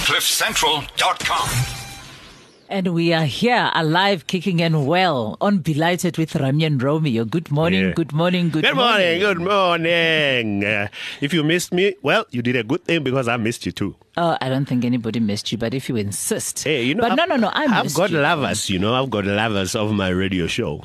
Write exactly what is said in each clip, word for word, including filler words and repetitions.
cliff central dot com. And we are here, alive, kicking and well, on Belighted with Ramya and Romeo. Good morning, Yeah. good morning, good, Good morning, good morning. Uh, if you missed me, well, you did a good thing because I missed you too. Oh, I don't think anybody missed you, but if you insist. Hey, you know, but I've, no, no, no, I I've missed got you. lovers, you know, I've got lovers of my radio show.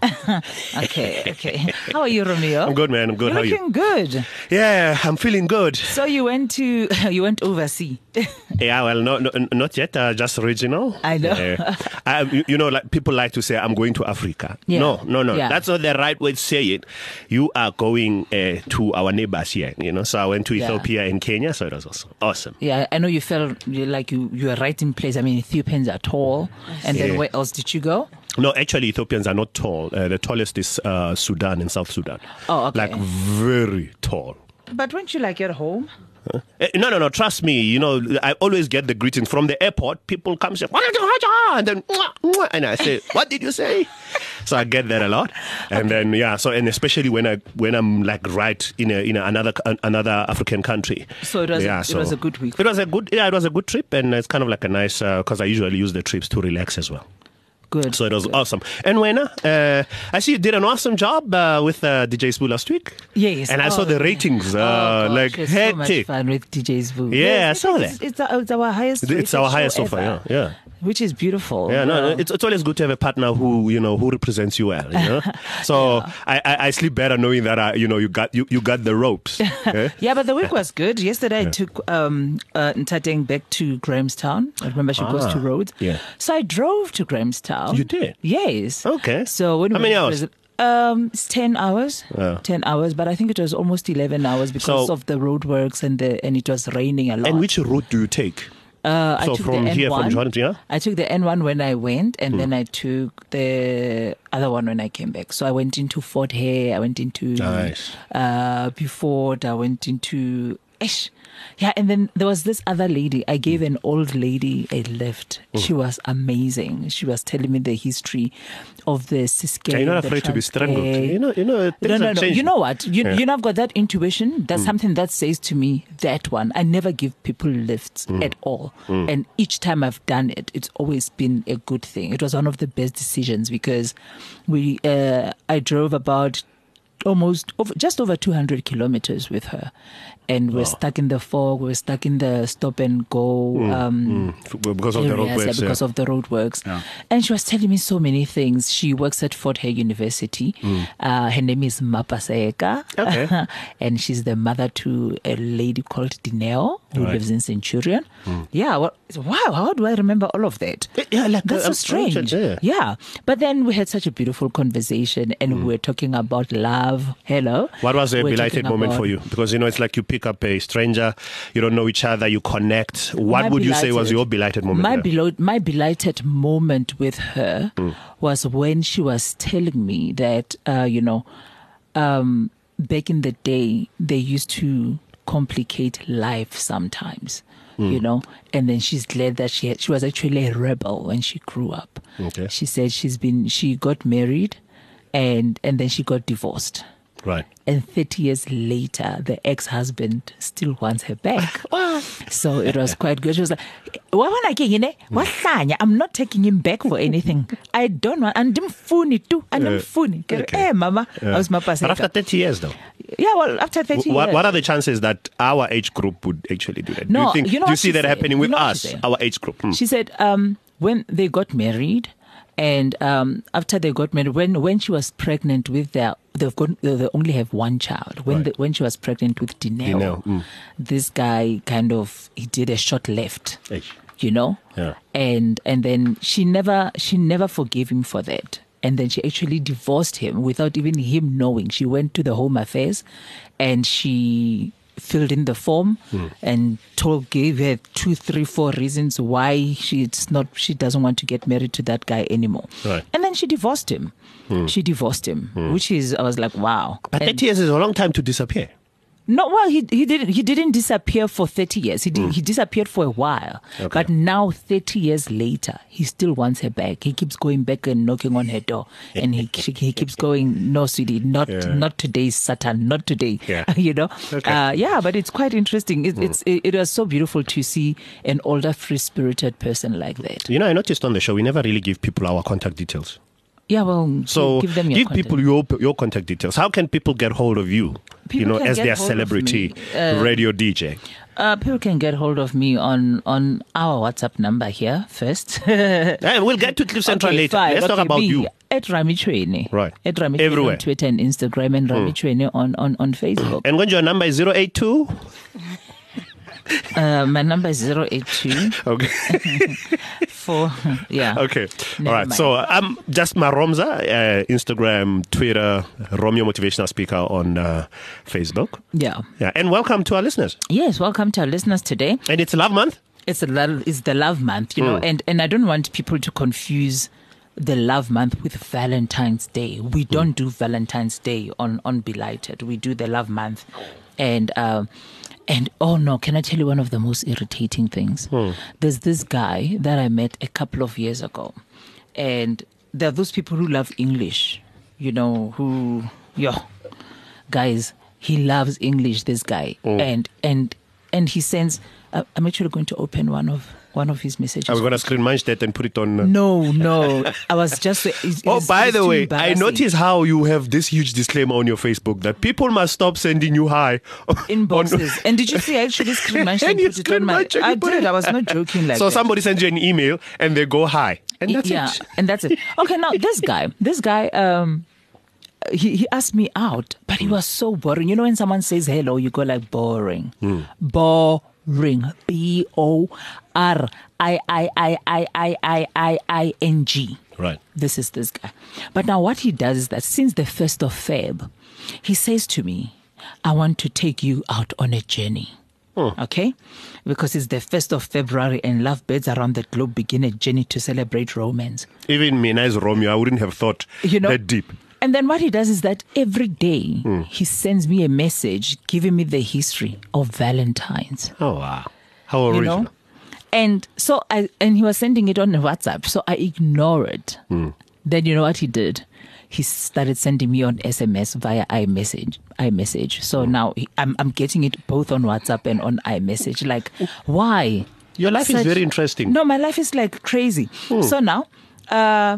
Okay, okay. How are you, Romeo? I'm good, man. I'm good. You're How are you? looking good. Yeah, I'm feeling good. So you went to, you went overseas. Yeah, well, no, no, not yet. Uh, just regional. I know. Uh, I, you, you know, like people like to say, I'm going to Africa. Yeah. No, no, no. Yeah. That's not the right way to say it. You are going uh, to our neighbors here, you know. So I went to Yeah. Ethiopia and Kenya, so it was awesome. Awesome. Yeah, I know you felt like you, you were right in place. I mean, Ethiopians are tall. And then Yeah. where else did you go? No, actually, Ethiopians are not tall. Uh, the tallest is uh, Sudan and South Sudan. Oh, okay. Like very tall. But weren't you like at home? Uh, No, no, no. Trust me. You know, I always get the greetings from the airport. People come say, and then, and I say, what did you say? So I get that a lot, and then yeah. So and especially when I when I'm like right in a in a, another another African country. So it was yeah, a, so it was a good week. It was a good yeah. It was a good trip, and it's kind of like a nice because I usually use the trips to relax as well. Good. So it was good. awesome. And Wena, uh, I see you did an awesome job uh, with uh, D J Spoo last week. Yes. And I saw Oh, the ratings, uh, oh, gosh, like it's so much hectic. fun with D J Spoo. Yeah, Yes, I saw it's, that. It's, our, it's our highest. It's rated our show highest so far, ever, yeah, yeah. Which is beautiful. Yeah, no, Yeah. it's, it's always good to have a partner who you know who represents you well. You know, so Yeah. I, I, I sleep better knowing that I, you know you got you, you got the ropes. Yeah? Yeah, but the week was good. Yesterday I took um, uh, Ntateng back to Grahamstown. I remember she goes Ah, to Rhodes. yeah. So I drove to Grahamstown. You did? Yes. Okay. So when How we many went to hours? visit- Um, it's ten hours. Oh. Ten hours, but I think it was almost eleven hours because So- of the roadworks and the and it was raining a lot. And which route do you take? Uh, I so took from the here, N one. from Johannesburg, yeah? I took the N one when I went, and Hmm. then I took the other one when I came back. So I went into Fort Hare. I went into Nice. uh, Beaufort. I went into Ish. Yeah, and then there was this other lady. I gave an old lady a lift. Hmm. She was amazing. She was telling me the history of the Ciskei. Yeah, you're not the afraid to be strangled. Transkei. You know, you know, things No, no, have no. changed. You know what? You, Yeah. you know, I've got that intuition. That's something that says to me, that one. I never give people lifts at all. And each time I've done it, it's always been a good thing. It was one of the best decisions because we, uh, I drove about almost over, just over two hundred kilometers with her. And we're stuck in the fog. We're stuck in the stop and go. Um, Mm, because of the areas, roadworks. yeah, because yeah. of the roadworks. Yeah. And she was telling me so many things. She works at Fort Hare University. Uh, her name is Mapaseka. Okay. And she's the mother to a lady called Dineo, who Right. lives in Centurion. Yeah. Well, wow. How do I remember all of that? Yeah, like That's uh, so I'm- I'm- strange. yeah. Yeah. But then we had such a beautiful conversation and we were talking about love. Hello. What was a We're belated talking moment about- for you? Because, you know, it's like you pick up a stranger, you don't know each other, you connect. What My would you say was belated- your belated moment? My, there? belo- my belated moment with her was when she was telling me that, uh, you know, um, back in the day, they used to complicate life sometimes, you know, and then she's glad that she had, she was actually a rebel when she grew up. Okay. She said she's been, she got married and, and then she got divorced. Right. And thirty years later, the ex-husband still wants her back. So it was quite good. She was like, "Wa bona ke yini? Wa hlanya, I'm not taking him back for anything. I don't want, and andimfuni too, andimfuni." okay. Eh, mama, I was my But after thirty years, though, Yeah, well, after thirty what, years. what are the chances that our age group would actually do that? do No, you, think, you know do you what see she that said? happening with You know what us, she said? our age group? Hmm. She said um, when they got married, and um, after they got married, when when she was pregnant with their, they've got they only have one child. When Right. the, when she was pregnant with Dineo, Dineo, mm. this guy kind of he did a short left, Eish. you know, Yeah. and and then she never she never forgave him for that. And then she actually divorced him without even him knowing. She went to the Home Affairs and she filled in the form mm. and told gave her two, three, four reasons why she's not she doesn't want to get married to that guy anymore. Right. And then she divorced him. Mm. She divorced him, mm. which is I was like, wow. But and, thirty years is a long time to disappear. No, well, he he didn't he didn't disappear for thirty years. He did, mm. he disappeared for a while, okay. But now thirty years later, he still wants her back. He keeps going back and knocking on her door, and he he keeps going, no, sweetie, not yeah. not today, Satan, not today. Yeah. you know, okay. uh, yeah. But it's quite interesting. It, mm. It's it, it was so beautiful to see an older, free spirited person like that. You know, I noticed on the show we never really give people our contact details. Yeah, well, so give them your give contact. people your your contact details. How can people get hold of you? People you know, as their hold celebrity uh, radio D J. Uh, people can get hold of me on, on our WhatsApp number here first. Yeah, we'll get to Cliff Central okay, later. Fine. Let's okay, talk about me, you. At Rami Chwene. Right. At Rami Chwene Everywhere. on Twitter and Instagram, and Rami mm. Chwene on, on, on Facebook. And when your number is zero eight two? Uh, my number is zero eight two. Okay. Four, yeah. Okay. Never All right. mind. So I'm just Maromza, uh, Instagram, Twitter, Romeo Motivational Speaker on uh, Facebook. Yeah. Yeah. And welcome to our listeners. Yes, welcome to our listeners today. And it's Love Month. It's a love, it's the love month, you know, mm. and, and I don't want people to confuse the love month with Valentine's Day. We don't mm. do Valentine's Day on, on Belighted. We do the love month. And, uh, and oh no, can I tell you one of the most irritating things? Mm. There's this guy that I met a couple of years ago. And there are those people who love English, you know, who, yo, guys, he loves English, this guy. Mm. And, and, and he sends, uh, I'm actually going to open one of one of his messages. I was going to screen manage that and put it on. Uh... No, no. I was just. It's, oh, it's, by it's the way, I noticed how you have this huge disclaimer on your Facebook that people must stop sending you hi inboxes. On... And did you see? I actually screen managed and put it on my. I did. I was not joking like so that. So somebody sends you an email and they go hi, and that's yeah, it. Yeah, and that's it. Okay, now this guy, this guy, um, he he asked me out, but he was so boring. You know, when someone says hello, you go like boring, mm. boring. Ring B O R I I I I I I I I N G. Right. This is this guy. But now what he does is that since the first of Feb, he says to me, I want to take you out on a journey. Hmm. Okay? Because it's the first of February and lovebirds around the globe begin a journey to celebrate romance. Even me as Romeo, I wouldn't have thought you know, that deep. And then what he does is that every day mm. he sends me a message giving me the history of Valentine's. Oh, wow. How original. You know? And so I, and he was sending it on WhatsApp. So I ignored. Mm. Then you know what he did? He started sending me on S M S via iMessage. iMessage. So mm. now he, I'm, I'm getting it both on WhatsApp and on iMessage. Like, why? Your life Such, is very interesting. No, my life is like crazy. Mm. So now, uh,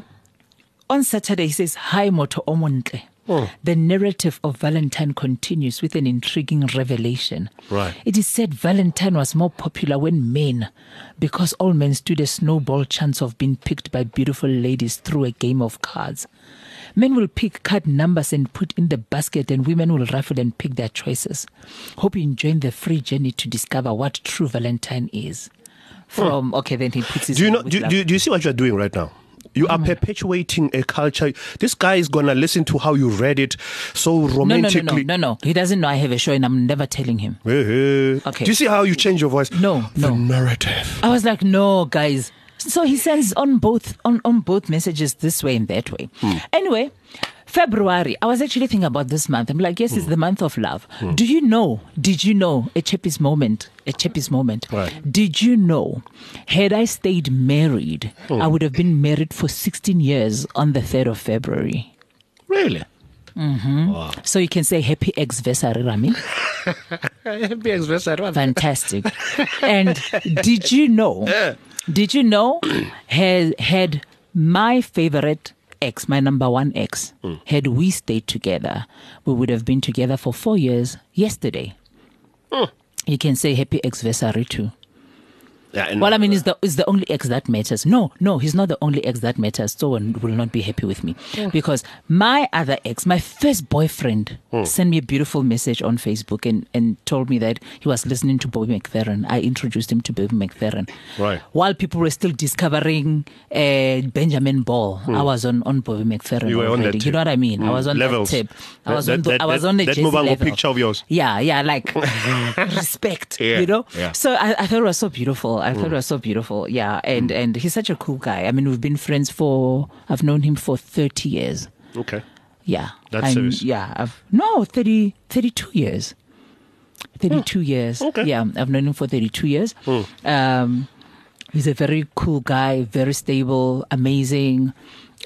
on Saturday, he says, Hi, Moto Omontle. Oh. The narrative of Valentine continues with an intriguing revelation. Right. It is said Valentine was more popular when men, because all men stood a snowball chance of being picked by beautiful ladies through a game of cards. Men will pick card numbers and put in the basket, and women will raffle and pick their choices. Hope you enjoy the free journey to discover what true Valentine is. From, oh. okay, then he puts his... Do you know? Do, do, do you see what you're doing right now? You are perpetuating a culture. This guy is going to listen to how you read it so romantically. No, no, no, no, no, no. He doesn't know I have a show and I'm never telling him. Hey, hey. Okay. Do you see how you change your voice? No, the no. narrative. I was like, no, guys. So he sends on both on, on both messages this way and that way. Hmm. Anyway, February, I was actually thinking about this month. I'm like, yes, mm. it's the month of love. Mm. Do you know, did you know, a Cheppi's moment, a Cheppi's moment. Right. Did you know, had I stayed married, mm. I would have been married for sixteen years on the third of February. Really? Mm-hmm. Wow. So you can say happy ex-versary, Rami. Happy ex-versary. Fantastic. And did you know, yeah. did you know, had, had my favorite ex, my number one ex, mm. had we stayed together, we would have been together for four years yesterday. Mm. You can say happy ex-versary too. Yeah, and well, I mean, it's the, it's the only ex that matters. No, no, he's not the only ex that matters. So one will not be happy with me. Mm. Because my other ex, my first boyfriend, mm. sent me a beautiful message on Facebook and, and told me that he was listening to Bobby McFerrin. I introduced him to Bobby McFerrin. Right. While people were still discovering uh, Benjamin Ball, mm. I was on, on Bobby McFerrin you were already. On that tip. You know what I mean? Mm. I was on Levels. that tip. I that, was that, on the, that, I was that, on the that Jay-Z mobile level. picture of yours. Yeah, yeah, like respect, yeah. you know? Yeah. So I, I thought it was so beautiful. I thought mm. it was so beautiful. Yeah, and, mm. and he's such a cool guy. I mean, we've been friends for, I've known him for thirty years. Okay. Yeah. That's serious. Yeah. I've, no, thirty, thirty-two years. thirty-two years. Okay. Yeah, I've known him for thirty-two years. Um, he's a very cool guy, very stable, amazing,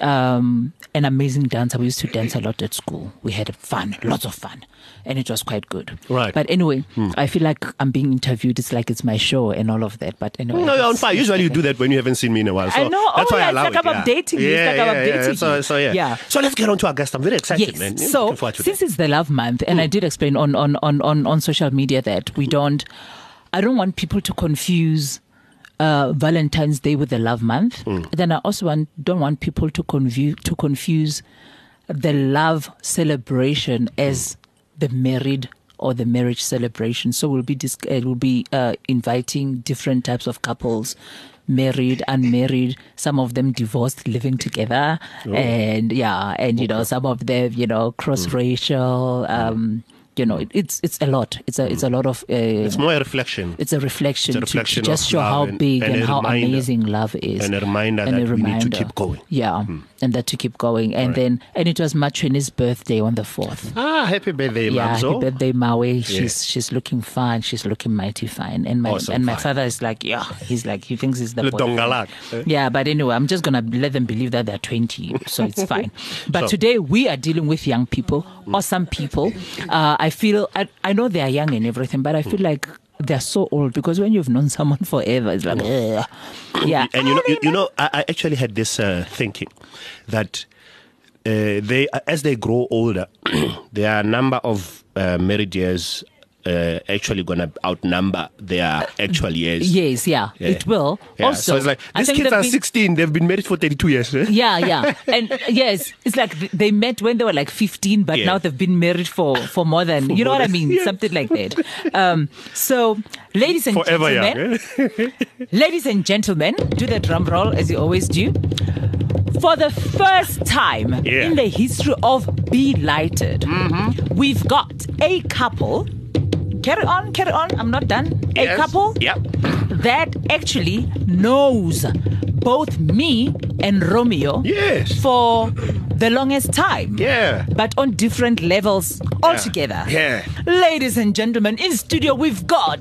um, an amazing dancer. We used to dance a lot at school. We had fun, lots of fun, and it was quite good. Right. But anyway, I feel like I'm being interviewed. It's like it's my show and all of that. But anyway, No, you're on it's- fire. Usually you do that when you haven't seen me in a while. So I know. That's Oh, why yeah, I it's allow like it. I'm yeah. updating you. It's Yeah, like I'm yeah, yeah. updating So, you. so yeah. Yeah. So let's get on to our guest. I'm very excited, Yes. man. Yeah, So looking forward to since that. it's the love month, and I did explain on, on, on, on, on social media that we don't, I don't want people to confuse uh, Valentine's Day with the love month. Mm. Then I also want, don't want people to confuse to confuse the love celebration as the married or the marriage celebration. So we'll be dis- uh, we'll be uh, inviting different types of couples. Married, unmarried, some of them divorced, living together, Oh. and yeah, and you know, some of them, you know, cross-racial. Um, you know, it, it's it's a lot. It's a it's a lot of. Uh, It's more a reflection. it's a reflection, It's a to- reflection to, just of show love how and- big and and, a how reminder. amazing love is, And a reminder And that a we need to reminder. keep going. Yeah, and that to keep going, and then and it was Machini's birthday on the fourth. Ah, happy birthday, Yeah, Mamzo. happy birthday, Maui. She's she's looking fine. She's looking mighty fine. And my Awesome and my fine. father is like, yeah, he's like he thinks he's the Le boyfriend. dongalak. Eh? Yeah, but anyway, I'm just gonna let them believe that they're twenty, so it's fine. But So- today we are dealing with young people, awesome people. Uh, I feel I, I know they are young and everything, but I feel like they're so old because when you've known someone forever, it's like, ugh. Yeah. And you know, you, you know, I, I actually had this uh, thinking that uh, they, as they grow older, there are a number of uh, married years uh, actually going to outnumber their actual years. Yes, yeah, Yeah. it will. Yeah, Also, so it's like I these think kids they've are been- sixteen. They've been married for thirty-two years. Eh? Yeah, yeah, and uh, yes, it's like th- they met when they were like fifteen, but Yeah. now they've been married for for more than you know more what I than- mean, yeah. something like that. Um, so, ladies and Forever gentlemen, young. Eh? ladies and gentlemen, do the drum roll as you always do. For the first time Yeah. in the history of Be Lighted, Mm-hmm. we've got a couple. Carry on, carry on. I'm not done. A Yes. couple Yep. that actually knows both me and Romeo Yes. for the longest time. Yeah. But on different levels altogether. Yeah. Ladies and gentlemen, in studio we've got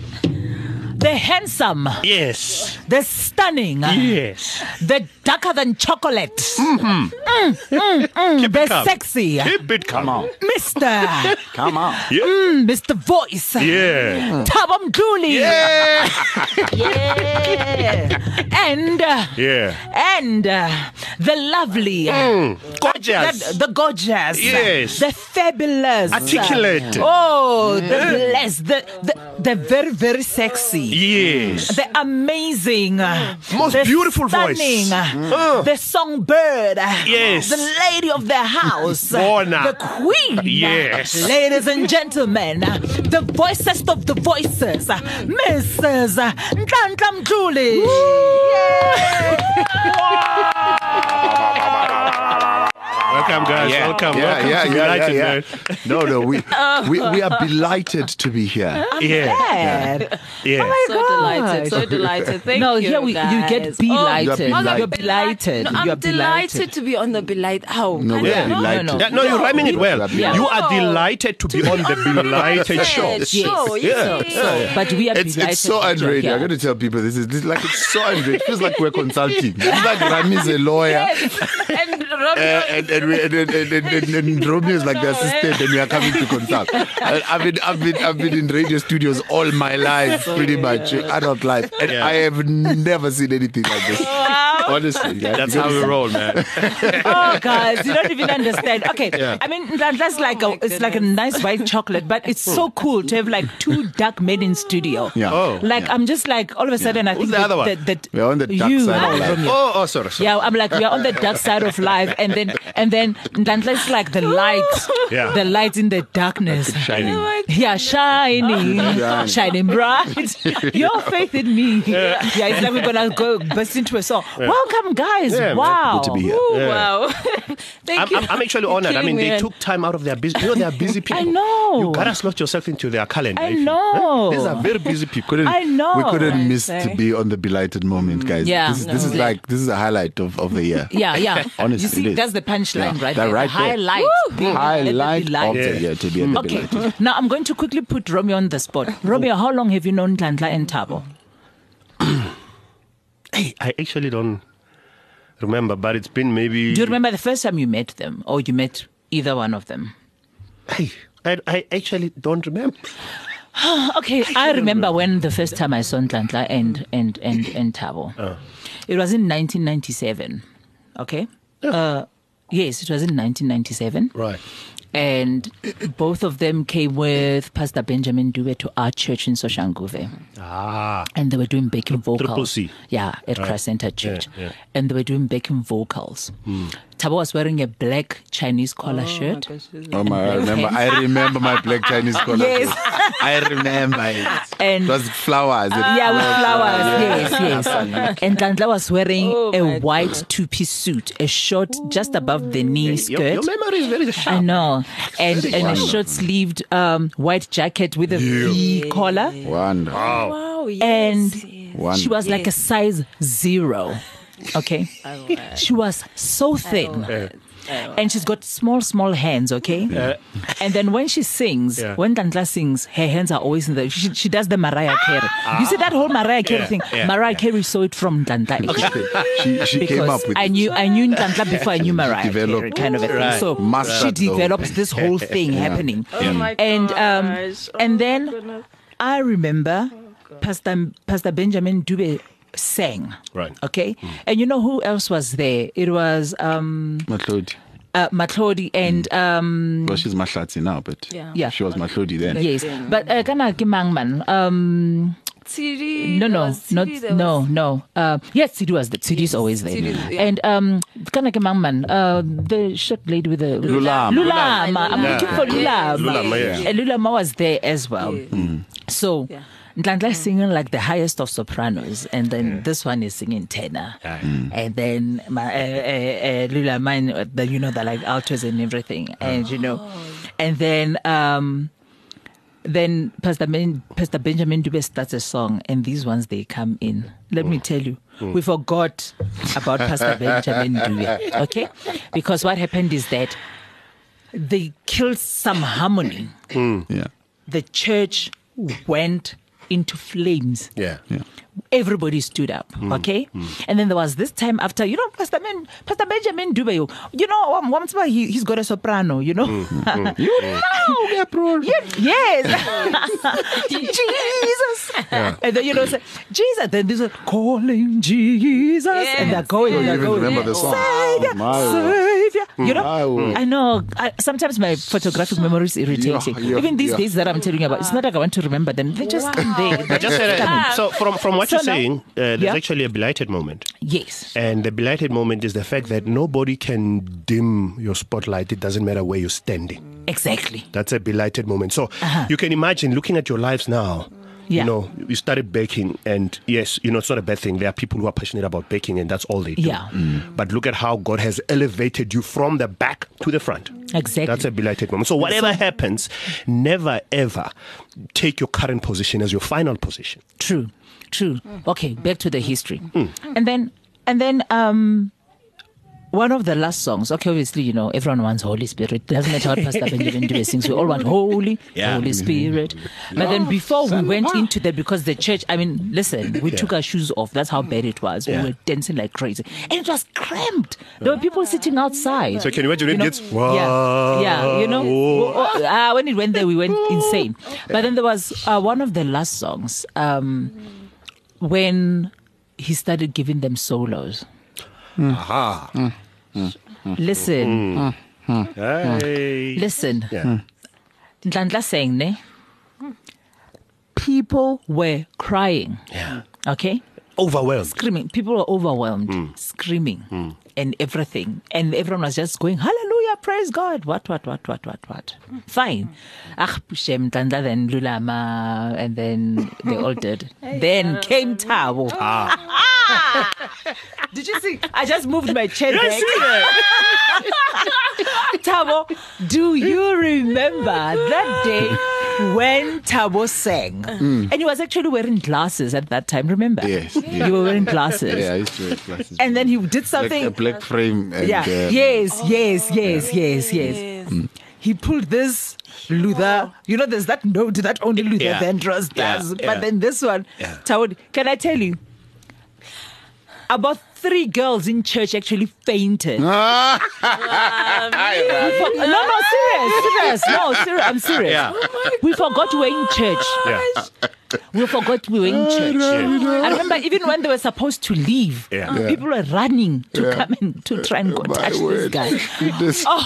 the handsome, Yes. the stunning, Yes. the darker than chocolate, Mm-hmm. mm, mm, mm, the calm. sexy, Keep it calm. on. Mister Come on. Yeah. mm, Mister Voice, Yeah. Tabam Julie, Yeah. yeah, and uh, Yeah. and uh, the lovely, Mm. Gorgeous. the, the gorgeous, Yes. the fabulous, Articulate. oh, the blessed, the, the the very very sexy. Yes. The amazing, Most the beautiful voice. stunning, Uh. the songbird, Yes. the lady of the house, Bona. the queen, Yes. ladies and gentlemen, the voicest of the voices, Missus Nhlanhla Mdluli. Welcome, guys. Yeah. Welcome. Yeah, Welcome yeah, to Be yeah, Lighted, yeah, man. yeah. No, no, we, we we are delighted to be here. Yeah. Glad. Yeah. Oh my So God. delighted, so delighted. Thank no, you. here we, you get guys. be Oh, lighted. You're be lighted. You're delighted. No, I'm You're delighted to be on the Belighted. How? No, I we don't are know. delighted. no, no. Yeah, no, you're rhyming it well. Yeah. You are delighted to be on the Delighted show. Yes. Show, Yeah. yes. So, but we are It's, delighted. it's so that you're unreal. here. I'm going to tell people this is this is like it's so unreal. It feels like we're consulting. It's like Rami's a lawyer. And Uh, Romeo, and, and, we, and, and, and, and, and Romeo is like the assistant, and we are coming to consult. And I've been, I've been, I've been in radio studios all my life, pretty much adult life, and Yeah. I have never seen anything like this. Honestly, yeah. That's how we roll, man. Oh, guys, you don't even understand. Okay, Yeah. I mean that, that's like Oh a, my it's like a goodness. nice white chocolate, but it's so cool to have like two dark men in studio. Yeah. Oh. Like I'm just like all of a sudden I think the that, other one? that, that We're on the dark you side of and life. Romeo. Oh, oh, sorry, sorry. Yeah, I'm like we are on the dark side of life, and then and then that's like the light, Yeah. the light in the darkness. Shining. Oh my Yeah, shining, Shining. shining bright. Your faith in me. Yeah, it's like we're gonna go burst into a song. Wow, welcome, guys. Yeah, man. Wow. Good to be here. Ooh, Yeah. wow. Thank I'm, you. I'm, I'm actually You're honored. I killing mean, they me. took time out of their busy. You know, they are busy people. I know. You gotta slot yourself into their calendar. I if you- know. These are very busy people. Couldn't, I know. We couldn't miss Right, to right. be on the belated moment, guys. Yeah. This, is- this is No. like this is a highlight of, of the year. Yeah, yeah. Honestly, you see, it is. that's the punchline Yeah, right that there. right the there. highlight. being at the Highlight of belated. the year to be at the Okay, belated. now I'm going to quickly put Romeo on the spot. Romeo, how long have you known Nhlanhla and Thabo? Hey, I actually don't remember, but it's been maybe. Do you remember the first time you met them, or you met either one of them? Hey, I, I actually don't remember. Okay, I remember when the first time I saw Nhlanhla and and and and Thabo. Uh. It was in nineteen ninety-seven. Okay. Uh, yes, it was in nineteen ninety-seven. Right. And both of them came with Pastor Benjamin Dube to our church in Soshanguve. Ah. And they were doing backing vocals. Triple C. Yeah, at Christ Center Church. Yeah, yeah. And they were doing backing vocals. Hmm. Thabo was wearing a black Chinese collar shirt. Oh my! I remember. I remember my black Chinese collar. Yes. I remember it. And it was flowers. yeah, with flowers. Yes, yes. And Nhlanhla was wearing Oh, a my white two-piece suit, a short just above the knee Your, skirt. your memory is very sharp. I know, and and a wonderful. short-sleeved um, white jacket with a V collar, Wonderful. Wow, yes. and yes. she was like a size zero. Okay, she was so thin. And she's got small, small hands, okay? And then when she sings, Yeah. when Nhlanhla sings, her hands are always in the... She, she does the Mariah Carey. You see that whole Mariah Carey Yeah, thing? yeah, Mariah yeah. Carey saw it from Nhlanhla. She she Because came up with I it. knew I knew Nhlanhla before I knew Mariah developed- Carey, kind of a thing. Right. So Mastered she the whole developed thing. this whole thing happening. Oh my And um, gosh. Oh and my then goodness. I remember Pastor Pastor Benjamin Dube sang. Right. Okay. And you know who else was there? It was um, Matlodi. uh, Matlodi and um, Well, she's Mahlatsi now, but Yeah. Yeah. she was Matlodi then. yes, but uh, kana ke mang man. Um, Tsiri, no, there no, was not Tsiri, there no, was- no. Uh, yes, Tsiri was there. Tsiri is always there. Tsiri, yeah. And um, kana ke mang man. Uh, the short lady with the Lulama. Lulama. I'm Lulama. looking for Yeah. Lulama. Lulama, yeah. And Lulama was there as well. So. Yeah. Nhlanhla is singing like the highest of sopranos, and then this one is singing tenor, and then my, uh, uh, uh, Lula mine, uh, the, you know, the like altos and everything, and you know, and then um, then Pastor Ben, Pastor Benjamin Dube starts a song, and these ones they come in. Let me tell you, we forgot about Pastor Benjamin Dube, okay? Because what happened is that they killed some harmony. Yeah. The church went into flames. Yeah. Yeah. Everybody stood up, okay? And then there was this time after, you know, Pastor, Ben, Pastor Benjamin Dube, you, you know, um, once more he, he's got a soprano, you know? You know, yeah, bro. Yes. Jesus. And then, you know, say, Jesus. Then this is calling Jesus. And they're going, You they're even going. remember the song? Savior, Oh, my word. Savior. You know, My word. I know. I, sometimes my photographic memory is irritating. Yeah, yeah, Even these yeah. days that I'm telling you about, it's not like I want to remember them. They just come there. I just said that. So from from what So you're now- saying, uh, there's Yeah. actually a belighted moment. Yes. And the belighted moment is the fact that nobody can dim your spotlight. It doesn't matter where you're standing. Exactly. That's a belighted moment. So Uh-huh. you can imagine looking at your lives now. Yeah. You know, you started baking, and yes, you know, it's not a bad thing. There are people who are passionate about baking, and that's all they do. Yeah. But look at how God has elevated you from the back to the front. Exactly. That's a belighted moment. So whatever happens, never ever take your current position as your final position. True, true. Okay, back to the history, and then and then um, one of the last songs. Okay, obviously, you know, everyone wants Holy Spirit. Doesn't matter what Pastor Benjamin Dube sings. We all want Holy, Yeah. Holy Spirit. But then before we went into that, because the church, I mean, listen, we took our shoes off. That's how bad it was. Yeah. We were dancing like crazy, and it was cramped. There were people sitting outside. So can you imagine when it know? gets Yeah, yeah, you know, oh, uh, when it went there, we went insane. But then there was uh, one of the last songs um, when he started giving them solos. Aha. Listen, Hey. listen. Yeah. Nhlanhla sang, ne? People were crying. Yeah. Okay? Overwhelmed. Screaming. People were overwhelmed, screaming, and everything. And everyone was just going, hallelujah, praise God. What, what, what, what, what, what? Fine. Ah, Shem, Nhlanhla, then Lulama, and then they all did. Then came Thabo. Did you see? I just moved my chair I back. see that. Tabo, do you remember that day when Tabo sang? And he was actually wearing glasses at that time, remember? Yes, yeah. You were wearing glasses. Yeah, I used to wear glasses. And then he did Black, something. a black frame. And, yeah. uh, yes, yes, yes, yes, yes. Yes. He pulled this Luther. You know, there's that note that only Luther Yeah. Vandross does. Yeah, But yeah. then this one, Yeah. Tawad, can I tell you? About three girls in church actually fainted. Ah, We for- no, no, serious, serious. No, serious. I'm serious. Yeah. We forgot we were in church. Yeah. We forgot we were in church. I remember even when they were supposed to leave, Yeah. Yeah. people were running to Yeah. come and to try and go my touch this word. guy. This- Oh,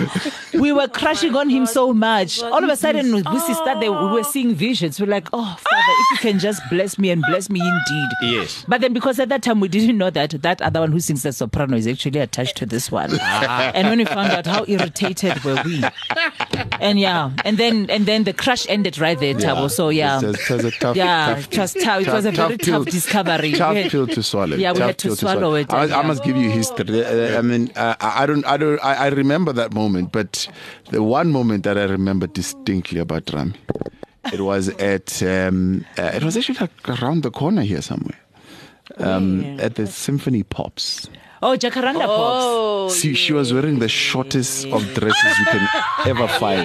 we were crushing on him so much. All of a sudden, we started. We were seeing visions. We're like, "Oh, Father, if you can just bless me and bless me indeed." Yes. But then, because at that time we didn't know that that other one who sings the soprano is actually attached to this one. And when we found out, how irritated were we? And yeah, and then and then the crush ended right there, Tabo. So yeah, It was, it was a tough, yeah, tough, it was tough. It was a very pill- tough discovery. Tough We had- pill to swallow. Yeah, we tough had to pill swallow it, I, and I yeah. must give you history. Uh, I mean, uh, I I don't, I don't, I, I remember that moment, but the one moment that I remember distinctly about Rami, it was at, um, uh, it was actually like around the corner here somewhere, um, Where? at the Symphony Pops. Oh, Jacaranda Pops. Oh, See, she was wearing the shortest of dresses you can ever find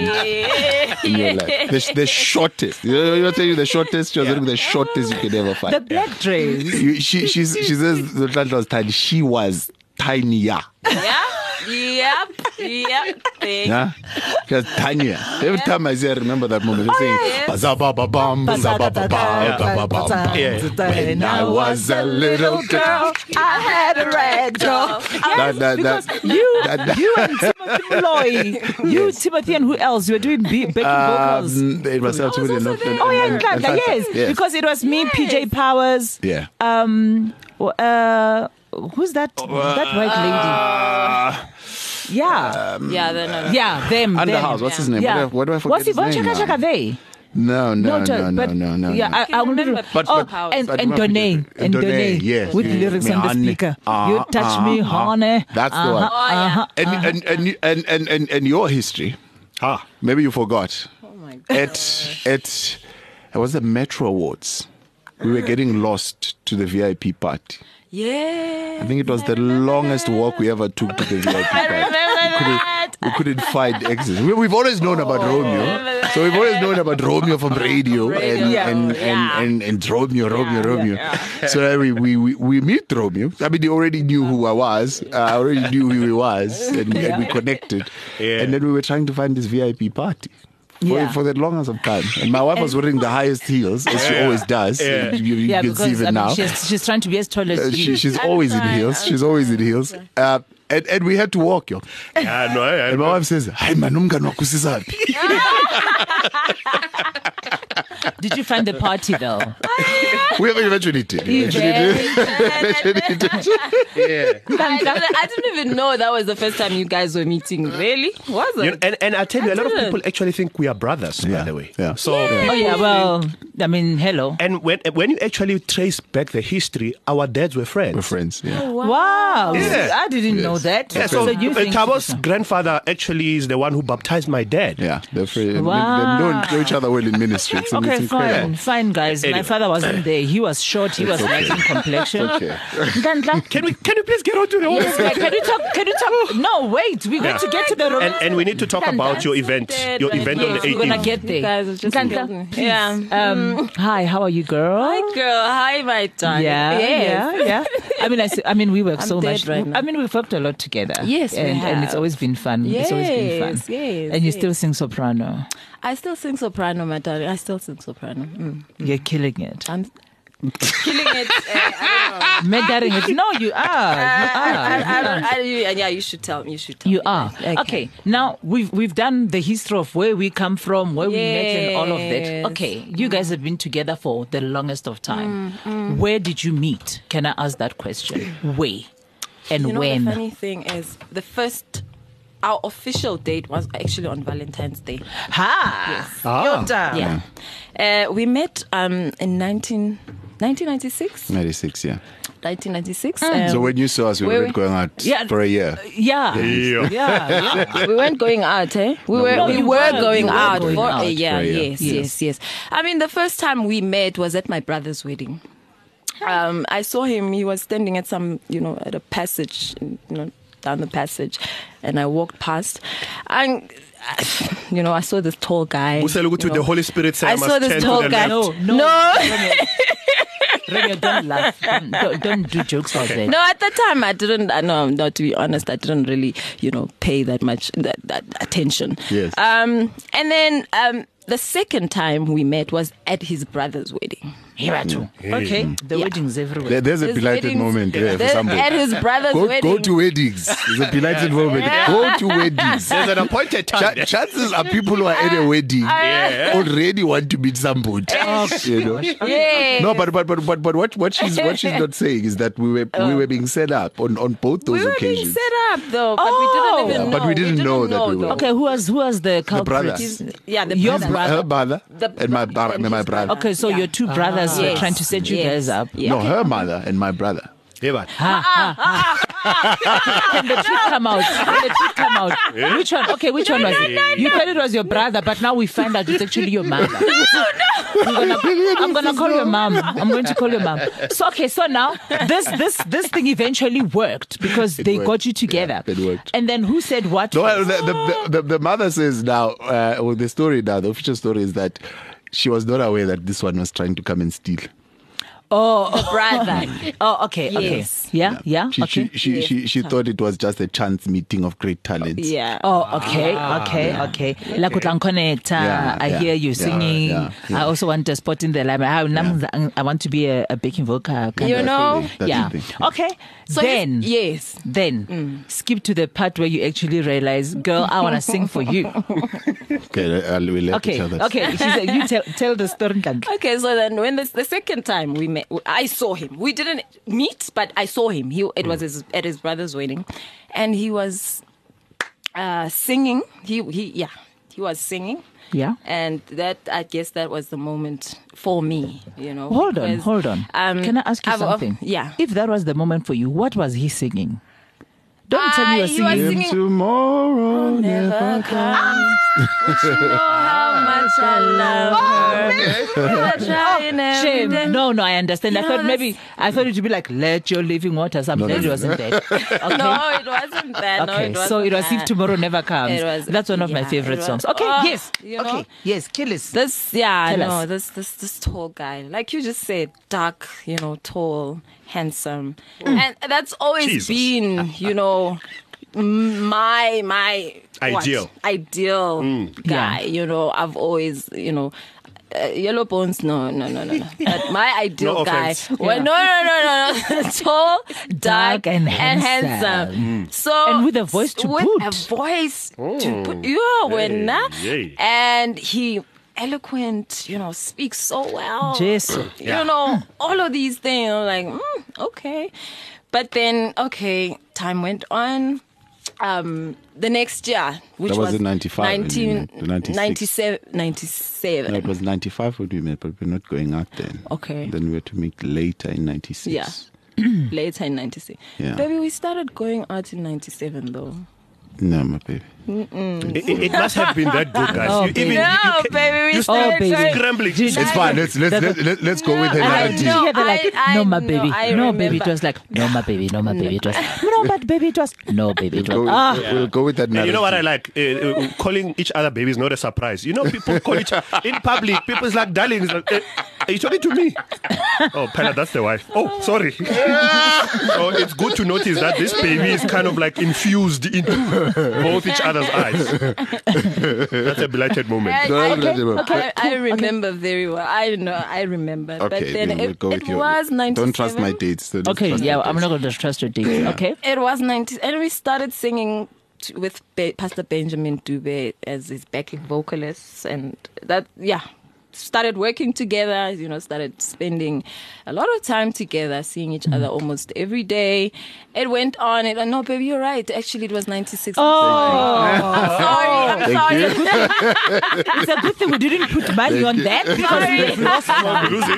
in your life. The, the shortest. You know, you're telling you the shortest. She was wearing the shortest you can ever find. The black dress. You, she, she's, she says the child was tiny. She was tinier. Yeah. Yep. Yep. Thank Yeah? She was tinier. Every time I say I remember that moment, I'm saying, "Ba-za-ba-ba-bum, ba-za-ba-ba-ba-ba-ba-ba-bum." Yeah. When I was a little girl, I had a rag doll. Yes, That- that- because that- you, that- that- you and Timothy Malloy, you, Timothy, and who else? You were doing be- backing vocals. Um, it was absolutely also not. there. Oh yeah, and- and- Nkandla, and- yes. yes. Because it was me, P J Powers. Yeah. Um, uh, who's that? that white lady. Yeah, Yeah. Then. Uh, yeah, them. Underhouse, them. what's his name? Yeah. What do I- what do I forget What's his it? What name Chaka now? Chaka they? No, no, no, to- no, but, no, no. Yeah, no. I, I only remember oh, P J Powers. and But and remember Donay P J and Donay, Donay yes, with yes. lyrics Me on the honey. speaker. Uh-huh, You touch me, uh-huh, honey. That's the one. Uh-huh, Oh, yeah. uh-huh. And, and, and, and, and, and, and your history, Ah. maybe you forgot. oh my God. At, at, it was the Metro Awards. We were getting lost to the V I P party. Yeah. I think it was the longest walk we ever took to the V I P party. We couldn't, we couldn't find exits. We, we've always known about Romeo. So we've always known about Romeo from radio, and, Radio. and, and, Yeah. and, and Romeo, Romeo, Romeo. So uh, we, we, we, we meet Romeo. I mean, he already knew who I was. Uh, I already knew who he was, and, and we connected. Yeah. And then we were trying to find this V I P party. For, Yeah. for the longest of time. And my wife was wearing the highest heels, as she Yeah. always does. Yeah. You, you Yeah, can see because I even mean, now. she's, she's trying to be as tall as Uh, you. she, she's I'm always in trying, heels. I'm She's always in heels. Uh, and, and we had to walk, yo. Yeah, no, I, And my wife says, "Hi, man, umngani wakho usizaphi?" Did you find the party though? We eventually did. We Eventually did. Eventually did. yeah. I didn't, I didn't even know that was the first time you guys were meeting. Really? Was You it? know, and, and I tell you, I a lot of didn't. people actually think we are brothers, by Yeah, the way. yeah. So Oh people yeah, think- well, I mean, hello. and when when you actually trace back the history, our dads were friends. We're friends. Yeah. Wow, Yeah. I didn't know that. Yeah, so, you uh, think Tabo's grandfather actually is the one who baptized my dad. Yeah, they're friends. Wow. They, they know, know each other well in ministry. It's, Okay, it's incredible. fine, fine, guys. My Anyway. father wasn't there. He was short. He was light in complexion. Okay. Nkandla, Can we can you please get on to the yes, like, can you talk? Can you talk? No, wait. We're going Yeah. to get to the and, and we need to talk about your event, your event on the Yes, we're gonna eighteenth. get there. You guys are just Nkandla, killing me. please. Yeah. Um, hi, how are you, girl? Hi, girl. Hi, my darling. Yeah, Yes. yeah, yeah. I mean, I, s- I mean, we work I'm so dead much. right now. I mean, we've worked a lot together. Yes, we and, and it's have. always been fun. It's always been fun. Yes, yes, And you yes. still sing soprano. I still sing soprano, my darling. I still sing soprano. Mm. You're killing it. I'm killing it. Uh, I don't know. Meddling it. No, you are. You I, I, are. I, don't- I, you- yeah, you should tell me. You should tell You me. are. Okay. Okay. Now we've we've done the history of where we come from, where we met and all of that. Yes. Okay. You guys have been together for the longest of time. Where did you meet? Can I ask that question? Where and You know, when? the funny thing is, the first, our official date was actually on Valentine's Day. Ha! Ah. Your turn. Yeah. Uh, we met um, in nineteen nineteen ninety-six. ninety-six, yeah. nineteen ninety-six. Mm. Um, So when you saw us, we where weren't we- going out Yeah. for a year. Yeah. Yeah. Yeah. yeah. we weren't going out, eh? We were no, we you were were- going you were out going for out a year. for a year. Yes, Yes. yes, yes. I mean, the first time we met was at my brother's wedding. Um, I saw him. He was standing at some, you know, at a passage, you know, down the passage, and I walked past, and you know, I saw this tall guy. Usele ukuthi you know. the Holy Spirit say I I must saw turn this to tall the guy. left. No, no. No. Romeo, don't laugh. Don't, don't, don't do jokes like that. No, at the time I didn't. I know, no, to be honest, I didn't really, you know, pay that much that, that attention. Yes. Um, and then um, the second time we met was at his brother's wedding. Here too. Okay. The Yeah. weddings everywhere. There- there's a His belated weddings- moment there for There's- somebody. At his brother's Go, wedding. go to weddings. It's a belated moment. Go to weddings. There's an appointed time. Ch- chances are people who are at a wedding Yeah. already want to meet somebody. you know? Yeah. No, but but but but but what what she's what she's not saying is that we were we were being set up on, on both those we were occasions. being set up though, but Oh. we didn't even But know. we didn't know that we were. though. Okay, who was who was the culprit? brother. He's- Yeah, the Your brother. brother. Her brother The- and my bar- and my his brother. Okay, so Yeah. your two brothers were Yes. trying to set you Yes. guys up. Yeah. No, her mother and my brother. Yeah, but Can the truth come out? Can the truth come out? Which one? Okay, which one was it? You thought it was your brother, but now we find out it's actually your mother. I'm gonna, I'm gonna call your mom. I'm going to call your mom. So okay, so now this this this thing eventually worked because they worked. got you together. Yeah, it worked. And then who said what? No, first? the, the, the, the mother says now, uh, well, the story now, the official story is that she was not aware that this one was trying to come and steal. Oh, The brother. oh, okay, Yes. okay, yeah, yeah, She okay. she she, Yes. she, she thought it was just a chance meeting of great talents. Yeah. Oh, okay, okay, okay. Like utlang connect. uh, Yeah, I yeah, hear you yeah, singing. yeah, yeah. I also want a spot in the library. I, nam- I want to be a, a backing vocal. kind You of know? thing. That's Yeah. the thing. Okay. So then, his- yes. then skip to the part where you actually realize, girl, I want to sing for you. Okay, uh, we'll let Okay, each other. okay. She said, you tell tell the story. Okay, so then when the, the second time we met, I saw him. We didn't meet, but I saw him. He it was his, at his brother's wedding, and he was uh, singing. He he yeah, he was singing. Yeah. And that, I guess, that was the moment for me. You know. Hold on, because, hold on. um, Can I ask you I've- I've- something? yeah. If that was the moment for you, what was he singing? Don't tell me you Ah, were he was singing. singing- Tomorrow Never comes. But you know how much I love her. I try and every Shame. day. No, no, I understand. You I know, thought that's- maybe I thought it would be like let your living water something. No, no, it no. wasn't that. Okay. No, it wasn't that. No, Okay, it wasn't so it was that. If Tomorrow Never Comes. It was- That's one of my yeah, favorite it was- songs. Okay, oh, yes. you okay, know? yes, kill us. This, yeah, Tell no, us. this, this, this tall guy, like you just said, dark, you know, tall, handsome, and that's always Jesus. been, you know, m- my my what? Ideal. ideal guy. Yeah. You know, I've always, you know. Uh, yellow bones, no, no, no, no, no. But my ideal No guy, offense. well, Yeah. no, no, no, no, tall, dark, Dark and and handsome. handsome. So And with a voice to with boot. a voice to put. Yeah, when uh, hey. and he eloquent, you know, speaks so well. Jesu. You Yeah. know, all of these things. I'm like, mm, okay. But then, okay, time went on. Um, the next year, which That was was in ninety-five when we nineteen met, the ninety-six. ninety-seven, ninety-seven. No, it was ninety-five when we met, but we're not going out then. Okay. Then we had to meet later in ninety-six. Yeah. Later in ninety-six. Yeah. Baby, we started going out in ninety-seven though. No, my baby. It, it, it must have been that good, guys. Oh, you, baby. even, No, you, you, baby, we you started Oh, baby. going- scrambling. Did- It's fine. Let's let's That's- let, let, let's go with her I I narrative. did know. hear that like, I- no, I my know, baby, I no, baby. It remember. was like, no, my baby, no, my baby. It was, no, but baby, it was, no, baby, it Go was. with, Ah, We'll go with that And narrative. you know what I like? Uh, uh, calling each other baby is not a surprise. You know, people call each in public. People's like, darling, it's like, uh, are you talking to me? Oh, Pella, that's the wife. Oh, sorry. So it's good to notice that this baby is kind of like infused into both each other's eyes. That's a belated moment. I, No, I, no, no, no, no. I, I remember very well. I know. I remember. but Okay, then then we'll it, go it with your. was ninety-seven. Don't trust my dates. So don't okay, trust yeah, my I'm dates. not going to trust your date. Okay. It was ninety, and we started singing t- with Be- Pastor Benjamin Dube as his backing vocalist, and that yeah. Started working together, you know, started spending a lot of time together, seeing each other almost every day. It went on. It, no, baby, you're right. Actually, it was ninety-six. Oh, I'm sorry. I'm sorry. I'm sorry. it's a good thing we didn't put money on that because we have lost I'm losing.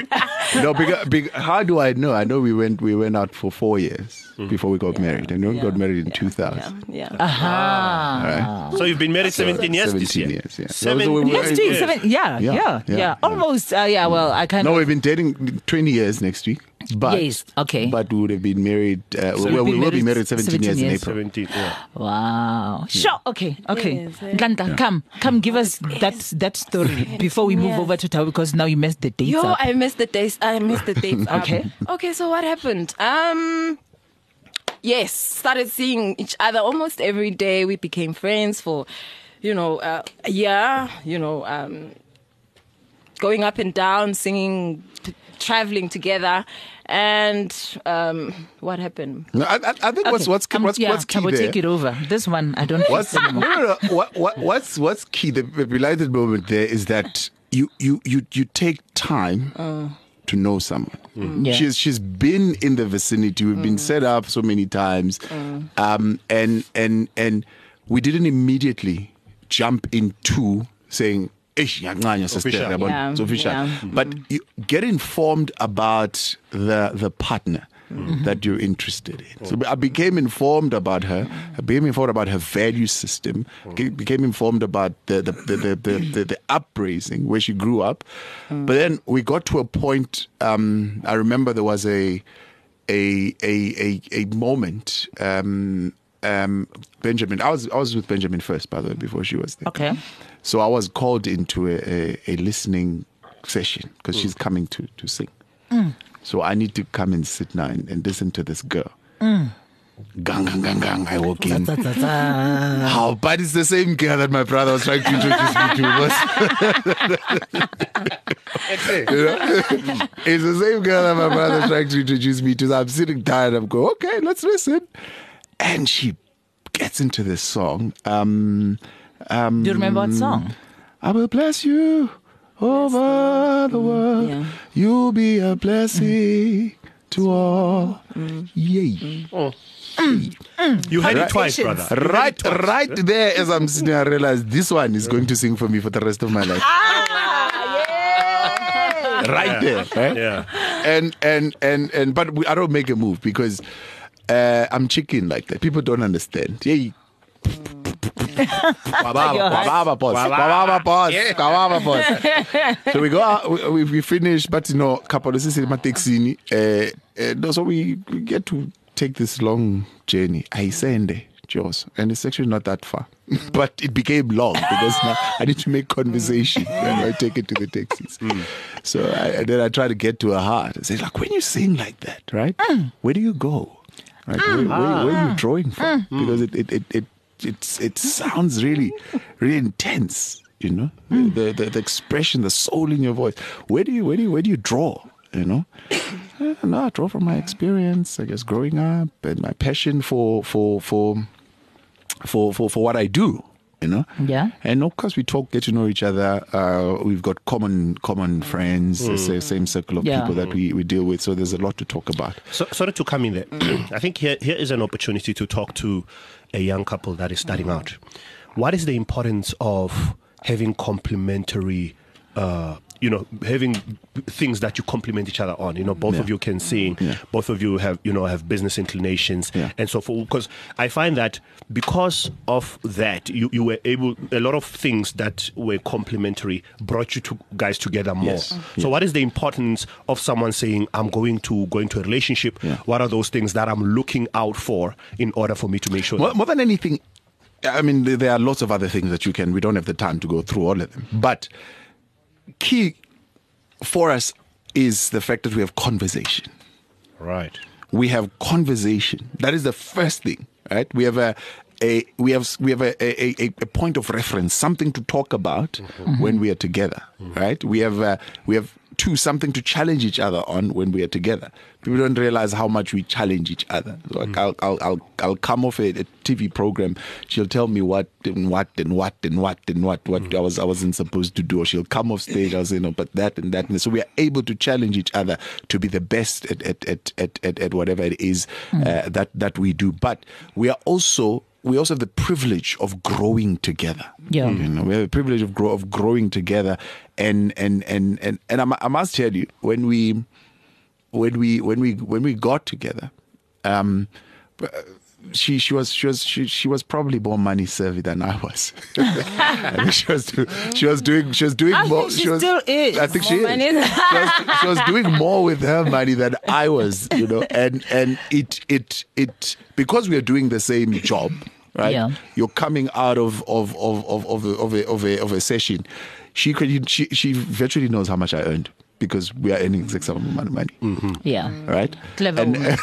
No, because, because how do I know? I know we went we went out for four years mm. before we got yeah. married, and we yeah. got married in yeah. two thousand. Yeah. yeah. Aha. Right. So you've been married So, seventeen years this year. seventeen years, yeah. Seven So we were- Next week, seven, yeah, yeah, Yeah, yeah, yeah, yeah. almost. Uh, yeah, well, I kind No, of. we've been dating twenty years next week. But, Yes, okay. But we would have been married. Uh, So well, we've we been will be married married seventeen, years, seventeen in years. April. seventeen, yeah. Wow. Sure. Okay. Okay. Yes, eh? Glanta, come, come, give us that that story before we move Yes. over to Tao, because now you messed the dates Yo, up. I missed the dates. I missed the dates. up. Okay. Okay, so what happened? Um, yes, started seeing each other almost every day. We became friends for, you know, uh, a year. You know, um, going up and down, singing, t- traveling together, and um, what happened? No, I, I, I think what's Okay. what's Um, what's yeah, what's key Tabo, there. take it over. This one, I don't. What's fix no, anymore. no, no. What, what, what's what's key? The, the belated moment there is that you you you you take time to know someone. Yeah. She's she's been in the vicinity. We've been set up so many times, um, and and and we didn't immediately jump into saying. "Eish, yancanya, sister, Official. yabona, Yeah, it's official." yeah. But you get informed about the the partner Mm-hmm. that you're interested in. So I became informed about her. I became informed about her value system. Ge- Became informed about the the the the, the, the, the upbringing where she grew up. But then we got to a point. Um, I remember there was a a a a, a moment. Um, um, Benjamin, I was I was with Benjamin first, by the way, before she was there. Okay. So I was called into a, a, a listening session because she's coming to, to sing. So I need to come and sit now and, and listen to this girl. Gang, gang, gang, gang. I walk in. How? But it's the same girl that my brother was trying to introduce me to. You know? It's the same girl that my brother was trying to introduce me to. So I'm sitting down and I'm going, okay, let's listen. And she gets into this song. Um, um, Do you remember what song? I will bless you over the world. Yeah. You'll be a blessing to all. Yay. You had it Right. twice, brother. You had it Right, twice. right there as I'm sitting, I realized this one is going to sing for me for the rest of my life. Right there, right? Yeah. And and and and but we, I don't make a move because uh, I'm chicken like that. People don't understand. Yay. Kwababa, kwababa, boss. Kwababa, boss. Kwababa, boss. So we go out, we, we finish, but you know, couple of sisters, my taxi, uh, uh, so we, we get to take this long journey. I send Jaws, and it's actually not that far, but it became long because now I need to make conversation when I take it to the taxis. So I, and then I try to get to her heart and say, like, when you sing like that, right? Where do you go? Right? Where, where, where are you drawing from? Because it it it. it It's it sounds really, really intense. You know, mm. the, the the expression, the soul in your voice. Where do you where do you where do you draw? You know, uh, no, I draw from my experience, I guess, growing up and my passion for for for for for, for what I do. You know, Yeah. and of course we talk, get to know each other. Uh, we've got common common friends, the sa- same circle of Yeah. people that we, we deal with. So there's a lot to talk about. So, sorry to come in there. I think here here is an opportunity to talk to a young couple that is starting out. What is the importance of having complementary, uh, you know, having things that you complement each other on? You know, both Yeah. of you can sing, Yeah. both of you have, you know, have business inclinations, Yeah. and so forth. Because I find that because of that, you, you were able, a lot of things that were complementary brought you two guys together more. Yes. So, what is the importance of someone saying, "I'm going to go into a relationship"? Yeah. What are those things that I'm looking out for in order for me to make sure? More, that- more than anything, I mean, there- there are lots of other things that you can. We don't have the time to go through all of them. But key for us is the fact that we have conversation. Right. We have conversation. That is the first thing, right? We have a, a we have we have a, a, a, a point of reference, something to talk about mm-hmm. when we are together, mm-hmm. right? We have uh, we have two something to challenge each other on when we are together. People don't realize how much we challenge each other. So like I'll, I'll I'll I'll come off a, a T V program. She'll tell me what and what and what and what and what what mm. I was I wasn't supposed to do. Or she'll come off stage. I'll say no, but that and that. And so we are able to challenge each other to be the best at at at at, at, at whatever it is mm. uh, that that we do. But we are also we also have the privilege of growing together. Yeah. You know, we have the privilege of grow of growing together, and and and and and I, I must tell you, when we when we when we when we got together, um, she she was she was she, she was probably more money savvy than I was. I mean, she was do, she was doing she was doing I more. think she she was, still is. I think she More is. money. She was, she was doing more with her money than I was, you know, and and it it it because we are doing the same job, right? Yeah. You're coming out of of of of of a, of a, of a, of a session. She could she she virtually knows how much I earned because we are earning exact same amount of money, Mm-hmm. Yeah. right? Clever. And- woman.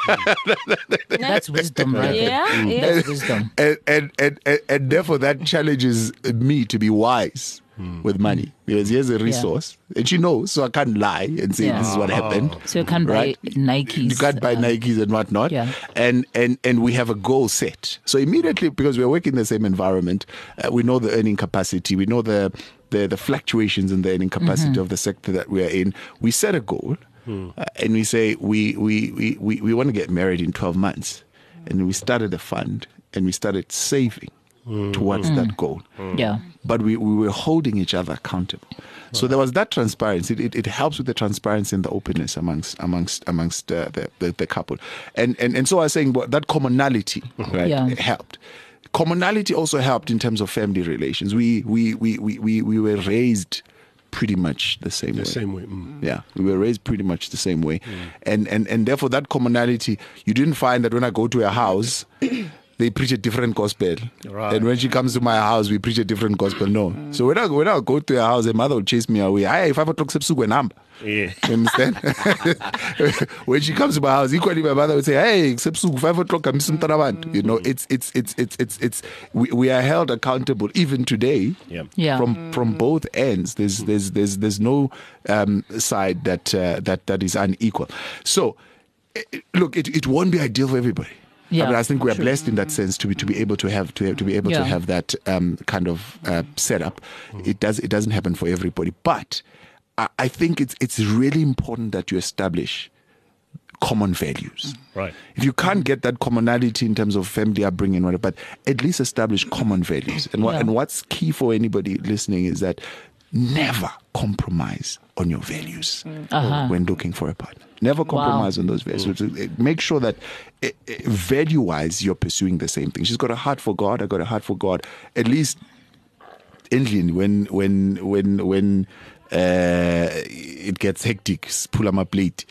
That's wisdom, right? Yeah, yeah. That's wisdom. and, and, and, and, and therefore that challenges me to be wise with money because here's a resource and she knows, so I can't lie and say Yeah. this is what happened. So you can't Right. buy Nikes. You can't buy uh, Nikes and whatnot. Yeah. And, and, and we have a goal set. So immediately, because we're working in the same environment, uh, we know the earning capacity, we know the, the, the fluctuations in the earning capacity Mm-hmm. of the sector that we're in. We set a goal uh, and we say we, we, we, we, we want to get married in twelve months. And we started a fund and we started saving towards that goal. Yeah. But we, we were holding each other accountable. So there was that transparency. It, it, it helps with the transparency and the openness amongst amongst amongst uh, the, the the couple. And and and so I was saying well, that commonality, right, Yeah. it helped. Commonality also helped in terms of family relations. We we we we we, we were raised pretty much the same The way. same way. Mm. Yeah, we were raised pretty much the same way, and and and therefore that commonality. You didn't find that when I go to a house, they preach a different gospel, Right. and when she comes to my house, we preach a different gospel. No, so when I when I go to a house, a mother will chase me away. Hey, five o'clock sepsuku number. Yeah. You understand? When she comes to my house, equally my mother would say, "Hey, sepsuku five o'clock, I'm mm. You know, it's it's it's it's it's it's we, we are held accountable even today. Yeah. Yeah. From from both ends, there's there's there's there's no um, side that uh, that that is unequal. So, it, look, it, it won't be ideal for everybody. Yeah, I mean, I think we are true. blessed in that sense to be to be able to have to have, to be able Yeah. to have that um, kind of uh, setup. It does it doesn't happen for everybody, but I, I think it's it's really important that you establish common values. Right. If you can't get that commonality in terms of family upbringing, whatever, but at least establish common values. And what Yeah. and what's key for anybody listening is that never compromise on your values Uh-huh. when looking for a partner. Never compromise on those values. So, uh, Make sure that uh, uh, value-wise you're pursuing the same thing. She's got a heart for God. I got a heart for God. At least, ending when when when when uh, it gets hectic, pull on my plate.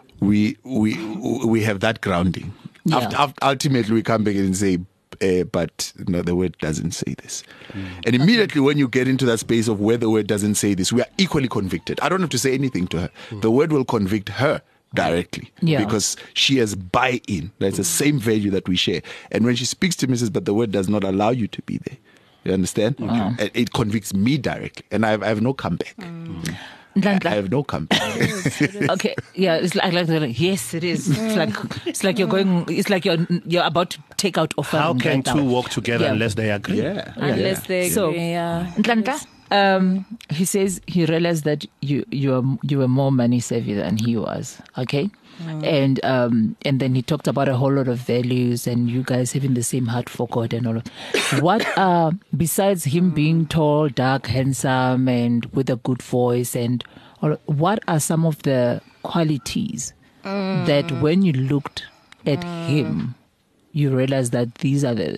We we we have that grounding. Yeah. After, after, ultimately, we come back and say, uh, but no, the word doesn't say this. And immediately, when you get into that space of where the word doesn't say this, we are equally convicted. I don't have to say anything to her. The word will convict her directly Yeah. because she has buy-in. That's the same value that we share. And when she speaks to me, says, but the word does not allow you to be there. You understand? It, it convicts me directly, and I have, I have no comeback. Nhlanhla. I have no comeback. Okay, yeah, it's like, like, like yes, it is. It's like it's like you're going. It's like you're you're about to take out offering. How can right two now. walk together Yeah. unless they agree? yeah. Unless they agree, So, yeah. Nhlanhla, um, he says he realized that you you are you were more money savvy than he was. Okay, and um, and then he talked about a whole lot of values and you guys having the same heart for God and all of. What uh, besides him being tall, dark, handsome, and with a good voice, and all, what are some of the qualities that when you looked at him, you realized that these are the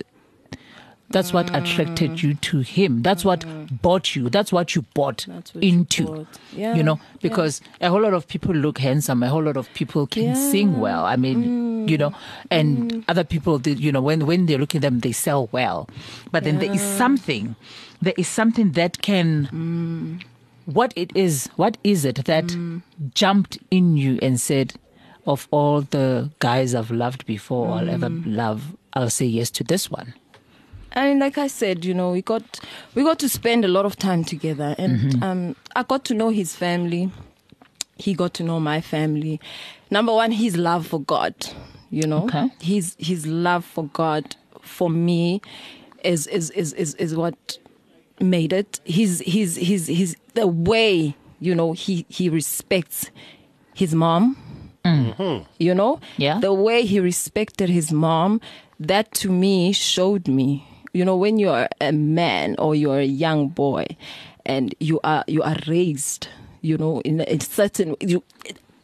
that's what attracted you to him. That's what bought you. That's what you bought That's what you into. bought. Yeah, You know, because a whole lot of people look handsome. A whole lot of people can Yeah. sing well. I mean, you know, and other people, they, you know, when, when they look at them, they sell well. But then there is something, there is something that can, what it is, what is it that jumped in you and said, of all the guys I've loved before, I'll ever love, I'll say yes to this one. And like I said, you know, we got we got to spend a lot of time together, and Mm-hmm. um, I got to know his family. He got to know my family. Number one, his love for God. You know, Okay. his his love for God for me is is is is, is what made it. His his his his the way, you know, he he respects his mom. You know, Yeah. the way he respected his mom, that to me showed me, you know, when you're a man or you're a young boy and you are you are raised, you know, in a certain you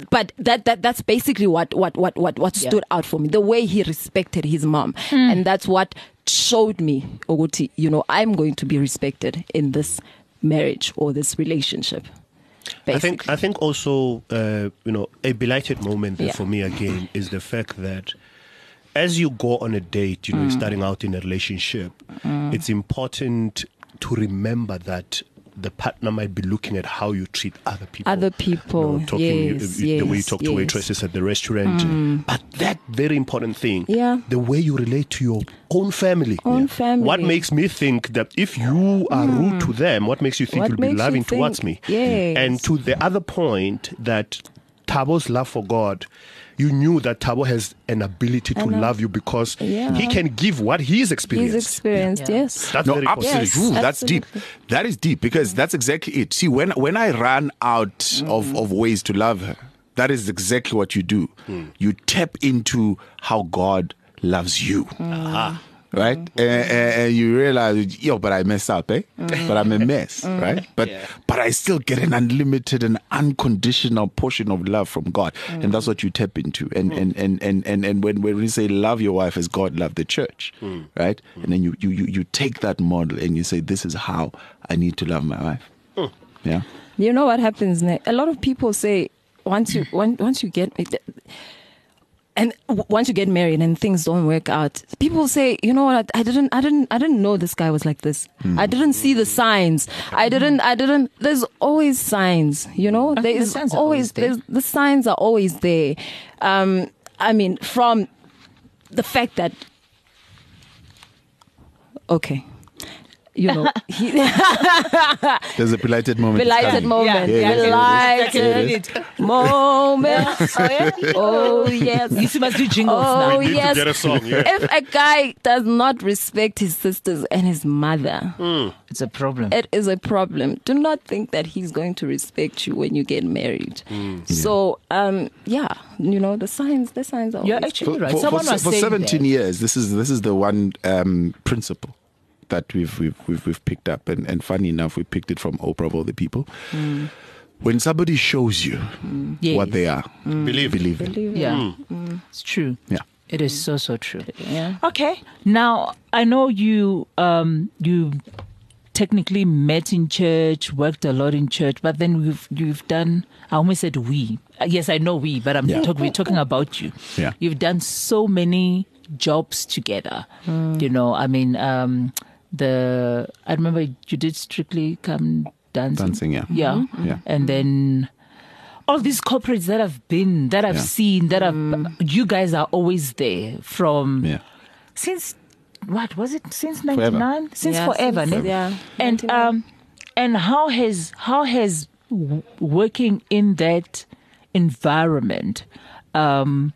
but that, that that's basically what what what what, what Yeah. stood out for me. The way he respected his mom, and that's what showed me, Oguti, you know, I'm going to be respected in this marriage or this relationship. Basically. I think I think also uh, you know, a belighted moment there Yeah. for me again is the fact that as you go on a date, you know, you're starting out in a relationship, it's important to remember that the partner might be looking at how you treat other people. Other people, You know, talking, yes, you- the way you yes, talk to yes. waitresses at the restaurant. But that very important thing, Yeah. the way you relate to your own family. Own Yeah. family. What makes me think that if you are rude to them, what makes you think What you'll be makes you loving think- towards me? Yes. And to the other point that Tabo's love for God, you knew that Tabo has an ability to I know. love you because Yeah. he can give what he's He's experienced. experienced, Yeah. yes. That's No, very important. absolutely. Yes, Ooh, that's deep. absolutely. That is deep because that's exactly it. See, when when I ran out of, of ways to love her, that is exactly what you do. You tap into how God loves you. Aha. Right? And, and, and you realize, yo, but I mess up, eh? But I'm a mess, right? But but I still get an unlimited and unconditional portion of love from God. And that's what you tap into. And and, and, and, and, and when, when we say love your wife as God loved the church, right? And then you, you, you, you take that model and you say, this is how I need to love my wife. Yeah. You know what happens next? A lot of people say once you once, once you get and w- once you get married and things don't work out, people say, you know what? I didn't, I didn't, I didn't know this guy was like this. I didn't see the signs. I didn't, I didn't. There's always signs, you know. I think There the is signs are always, always there. there's the signs are always there. Um, I mean, from the fact that, okay, you know, he, There's a belighted moment. belated coming. moment, Yeah, yeah, belated moment. Oh, yeah? Oh yes. You see, must do jingles Oh now. Need to yes. get a song, yeah. If a guy does not respect his sisters and his mother, It's a problem. it is a problem. Do not think that he's going to respect you when you get married. So, um, yeah, you know the signs. The signs are. You're always actually For, right. for, Someone for, was for saying seventeen that. years, this is this is the one um, principle that we've we've we've, we've picked up, and, and funny enough, we picked it from Oprah of all the people. When somebody shows you Yes. what they are, Believe. believe it. Believe it. Yeah, it's true. Yeah. It is so so true. Yeah. Okay. Now I know you um you technically met in church, worked a lot in church, but then we've you've done. I almost said we. Uh, Yes, I know we, but I'm Yeah. talk, we're talking about you. Yeah. You've done so many jobs together. You know, I mean, um, the I remember you did Strictly Come Dancing. Dancing, yeah. Yeah. Yeah. And then all these corporates that I've been, that I've Yeah. seen, that I've, you guys are always there from Yeah. since what was it? Since Forever. ninety-nine? Since Yeah, forever, since- ne? yeah, And ninety-nine. um, and how has how has w- working in that environment um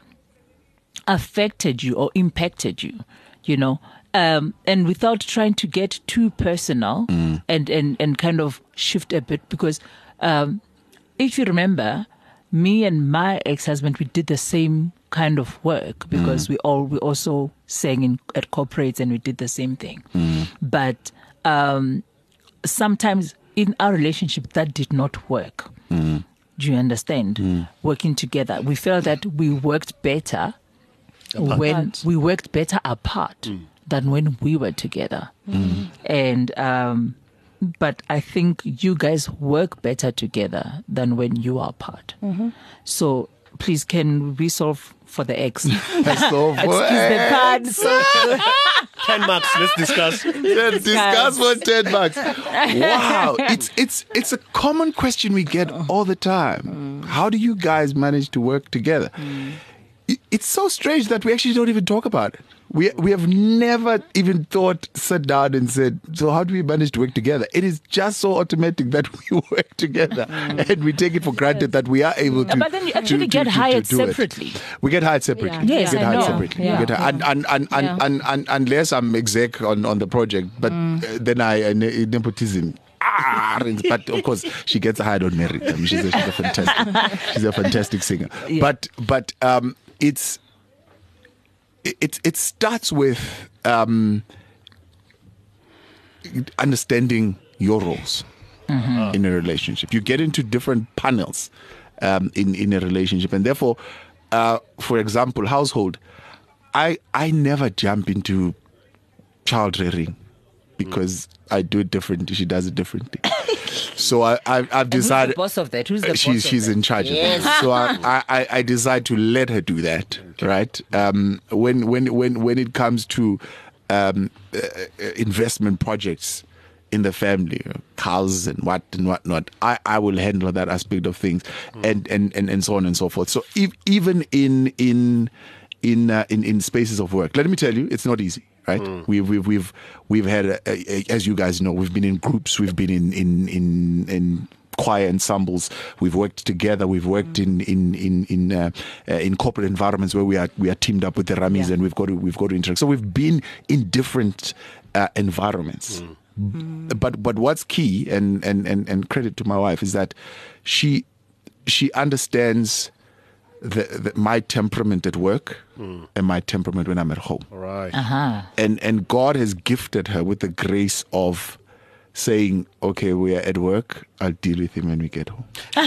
affected you or impacted you? You know, um, and without trying to get too personal and, and, and kind of shift a bit, because um, if you remember, me and my ex-husband, we did the same kind of work because we all we also sang in at corporates and we did the same thing. But um, sometimes in our relationship that did not work. Do you understand? Working together, we felt that we worked better when we worked better apart than when we were together. And um, but I think you guys work better together than when you are apart. So please, can we solve for the ex? So for, Excuse the pun. So ten marks. Let's discuss. Yeah, discuss for ten bucks. Wow, it's it's it's a common question we get all the time. How do you guys manage to work together? It- It's so strange that we actually don't even talk about it. We we have never even thought, sat down and said, so how do we manage to work together? It is just so automatic that we work together, and we take it for granted that we are able to. But then you to- actually to- get to- to hired do it. separately. We get hired separately. Yeah. Yes, we get I hired know. separately. Yeah. We get hired, and, and, and, and, Yeah. and, and, unless I'm exec on, on the project, but uh, then I uh, ne- nepotism. Ah, but of course, she gets hired on merit. I mean, she's a, she's a fantastic, she's a fantastic singer. Yeah. But but um, it's it it starts with um, understanding your roles in a relationship. You get into different panels. um, in in a relationship, and therefore, uh, for example, household, I I never jump into child rearing because I do it differently. She does it differently. So I, I I've And who's decided. the boss of that? Who's the she's boss she's of that? in charge Yes. of that. So I, I, I decide to let her do that, right? Um, when when when when it comes to um, uh, investment projects in the family, cars and what and whatnot, I, I will handle that aspect of things, mm. and, and, and and so on and so forth. So if, even in in in, uh, in in spaces of work, let me tell you, it's not easy. Right, mm. we've we've we've we've had, a, a, as you guys know, we've been in groups, we've been in in in, in choir ensembles, we've worked together, we've worked mm. in in in in, uh, uh, in corporate environments where we are we are teamed up with the Rammies, yeah. and we've got to we've got to interact. So we've been in different uh, environments. Mm. Mm. But but what's key, and, and and and credit to my wife, is that she she understands The, the, my temperament at work mm. and my temperament when I'm at home. Right. Uh-huh. And and God has gifted her with the grace of saying, okay, we are at work, I'll deal with him when we get home.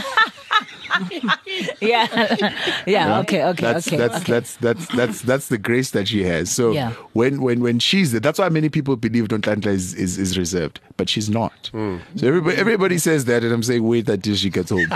yeah. yeah. Okay. Okay. That's, okay. That's, okay. that's that's that's that's the grace that she has. So yeah. when when when she's there, that's why many people believe Nonhlanhla is, is is reserved, but she's not. Mm. So everybody everybody says that, and I'm saying wait until she gets home.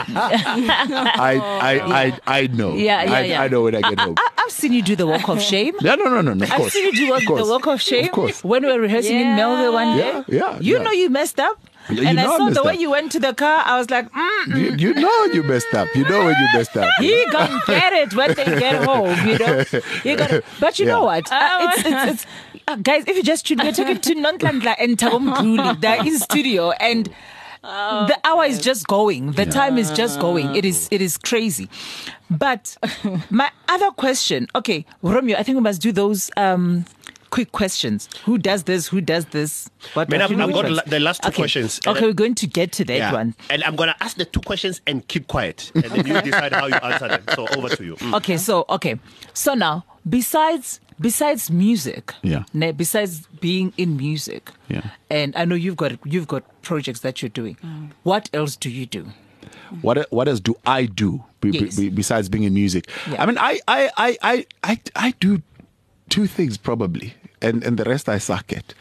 I I, I I know. Yeah, yeah, I, yeah. I know when I get home. I, I've seen you do the walk of shame. Yeah, no, no, no, no. Of I've course. seen you do walk, the walk of shame. Of course. When we were rehearsing Yeah. in Melville one day. Yeah, yeah. You yeah. know you messed up. Yeah, and you I know saw I the messed way up. you went to the car. I was like, mm. You, you know you messed up. You know when you messed up. He gonna get it when they get home, you know. You gotta, but you Yeah. know what? Uh, it's, it's, it's, uh, guys, if you just tuned, we're talking to Nonhlanhla and Thabo Mdluli. They're in studio, and Oh, the hour is just going. The time is just going. It is, it is crazy. But my other question, okay, Romeo, I think we must do those. Um, Quick questions. Who does this? Who does this? What? Man, what- I've, you know I've which got ones? la- the last two okay. questions. Okay, we're going to get to that Yeah. one. And I'm going to ask the two questions and keep quiet. And then you decide how you answer them. So over to you. Mm. Okay, so okay, so now besides besides music, Yeah. ne- besides being in music, Yeah. and I know you've got you've got projects that you're doing. What else do you do? What what else do I do be, Yes. be, besides being in music? Yeah. I mean, I I, I, I, I I do two things probably, and, and the rest I suck at.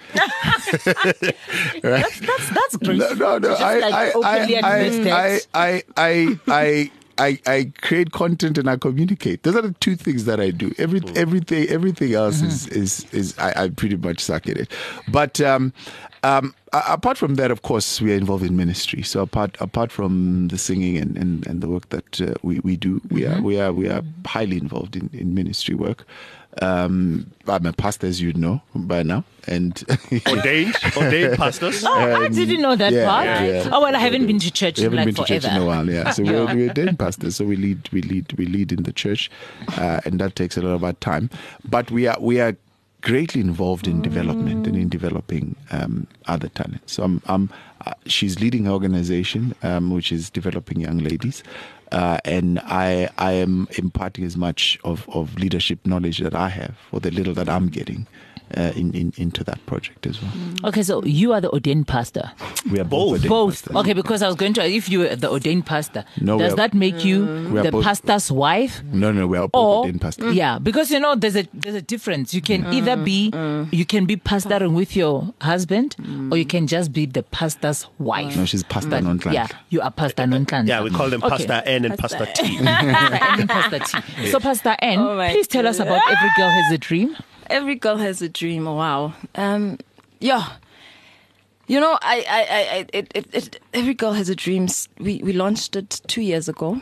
Right? That's that's that's great. No, no, no. Just I, like I, openly I, admit I, that. I, I, I, I, I create content and I communicate. Those are the two things that I do. Every, everything, everything else Mm-hmm. is, is, is I, I pretty much suck at it. But um, um, a- apart from that, of course, we are involved in ministry. So apart, apart from the singing and, and, and the work that uh, we, we do, we Mm-hmm. are, we are, we are highly involved in, in ministry work. Um, I'm a pastor, as you know by now, and Ordained, ordained pastors. Oh, I didn't know that yeah, part. yeah. Oh well, I haven't been to church We in haven't like been to forever. church in a while, yeah. So we're, we're ordained pastors, so we lead, we lead, we lead in the church, uh, and that takes a lot of our time. But we are, we are greatly involved in development and in developing um, other talents. So I'm, I'm, uh, she's leading an organization um, which is developing young ladies. Uh, and I I am imparting as much of, of leadership knowledge that I have, or the little that I'm getting, uh, in, in into that project as well. Okay, so you are the ordained pastor. We are Both. ordained Both. pastors. Okay, because I was going to, if you were the ordained pastor, No, we does are- that make you We are the both- pastor's wife? No, no, we are both Or ordained pastors. yeah, because you know there's a there's a difference. You can either be you can be pastoring with your husband, or you can just be the pastor's wife. No, she's Pastor But, Nonhlanhla. yeah, you are Pastor Nonhlanhla. Yeah, we call them Okay. Pastor N and Pastor T. Pastor N and Pastor T. So Pastor N, Oh my please tell us about Every Girl Has a Dream. Every girl has a dream. Wow. Um, yeah. You know, I, I, I, I it, it, it, Every Girl Has a Dream. We, we launched it two years ago.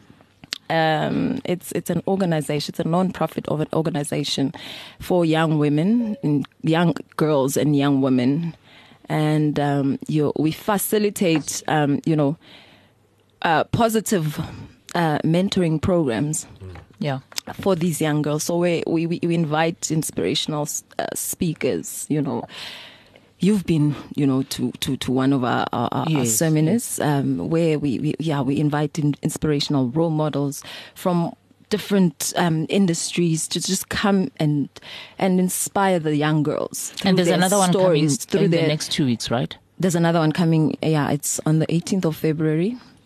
Um, it's it's an organization. It's a non-profit of an organization for young women, and young girls, and young women, and um, you we facilitate um, you know uh, positive uh, mentoring programs Yeah. for these young girls. So we we, we invite inspirational uh, speakers. You know, you've been you know to to, to one of our our, our Yes, seminars um, where we, we yeah we invite in inspirational role models from different um, industries to just come and and inspire the young girls. through And there's their another one coming stories, through in the their, next two weeks, right? There's another one coming. Yeah, it's on the eighteenth of February.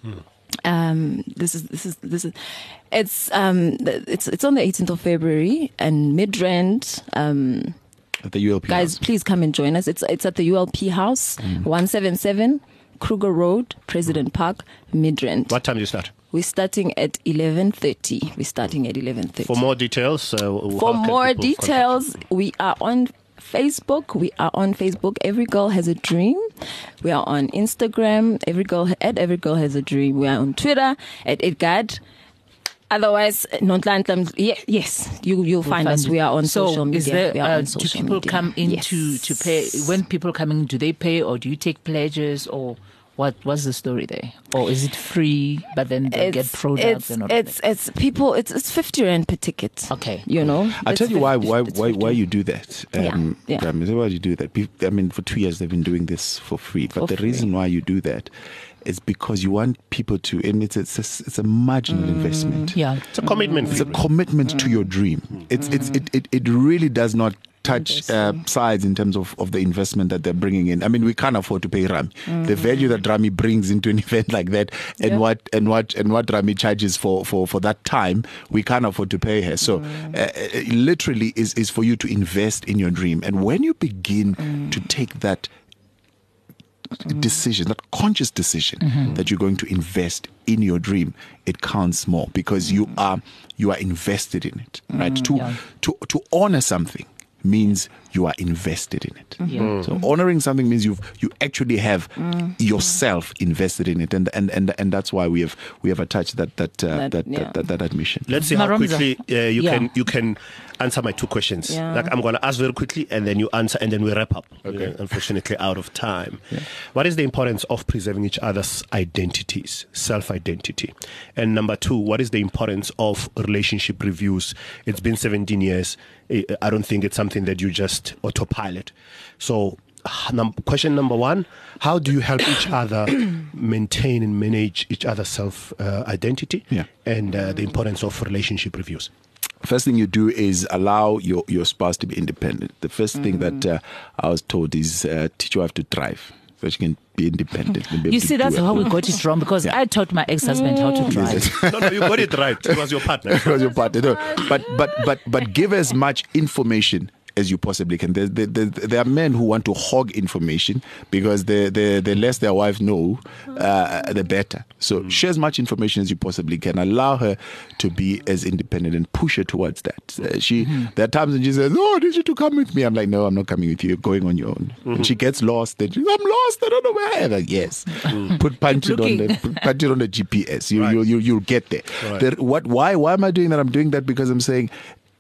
Um, this is this is this is it's um it's it's on the eighteenth of February and Midrand. Um, At the U L P guys, house. please come and join us. It's it's at the U L P House, mm. one seventy-seven Kruger Road, President Park, Midrand. What time do you start? We're starting at eleven thirty. We're starting at eleven thirty. For more details, uh, for how can more people details, contact we are on Facebook. We are on Facebook. Every Girl Has a Dream. We are on Instagram. Every girl at Every Girl Has a Dream. We are on Twitter at Edgard. Otherwise, Nontlantlams, yes, yes, you you'll find, find us. it. We are on so social media. Is there, we are uh, on do social people media. come in yes. to, to pay? When people come in, do they pay, or do you take pledges, or what? What's the story there? Or is it free, but then they get products it's, and all it's, that? it's people. It's it's fifty rand per ticket. Okay, you know. I'll tell you why fifty, why it's why, fifty. why you do that. Um, Yeah, yeah. um, why you do that. Pe- I mean, for two years they've been doing this for free. But For the free. reason why you do that is because you want people to. And it's it's a, it's a marginal Mm. investment. yeah. It's a commitment. It's a commitment to your dream. It's it's it it, it really does not touch uh, sides in terms of, of the investment that they're bringing in. I mean, we can't afford to pay Rami. The value that Rami brings into an event like that, and Yeah. what and what and what Rami charges for, for, for that time, we can't afford to pay her. So, uh, it literally is is for you to invest in your dream. And when you begin to take that decision, that conscious decision Mm-hmm. that you're going to invest in your dream, it counts more because you are you are invested in it, right? To yeah. to to honor something means you are invested in it. Yeah. So honoring something means you've you actually have yourself invested in it, and and and and that's why we have we have attached that that uh, That- that, yeah. that, that that admission. Let's see how Maromza. quickly uh, you Yeah. can you can answer my two questions. Yeah. Like I'm going to ask very quickly, and then you answer, and then we wrap up. Okay. We're unfortunately, out of time. What is the importance of preserving each other's identities, self-identity? And number two, what is the importance of relationship reviews? It's been seventeen years. I I don't think it's something that you just autopilot. So. Num- question number one, how do you help each other maintain and manage each other's self uh, identity Yeah. and uh, the importance of relationship reviews? First thing you do is allow your, your spouse to be independent. The first thing that uh, I was told is uh, teach your wife to thrive so she can be independent. and be able You to see, do that's it. how we got it wrong, because Yeah. I taught my ex-husband how to drive. No, no, you got it right. It was your partner. It was your partner. No, but but but but give as much information as you possibly can. There, there, there, there are men who want to hog information because the the, the less their wives know, uh, the better. So Mm. share as much information as you possibly can. Allow her to be as independent and push her towards that. Uh, she Mm-hmm. there are times when she says, "Oh, I need you to come with me." I'm like, "No, I'm not coming with you. You're going on your own." Mm-hmm. And she gets lost. Then she's, "I'm lost. I don't know where I am." Like, yes, put punch it on the put, punch it on the G P S. You Mm. Right. you you you'll get there. Right. There- what? Why? Why am I doing that? I'm doing that because I'm saying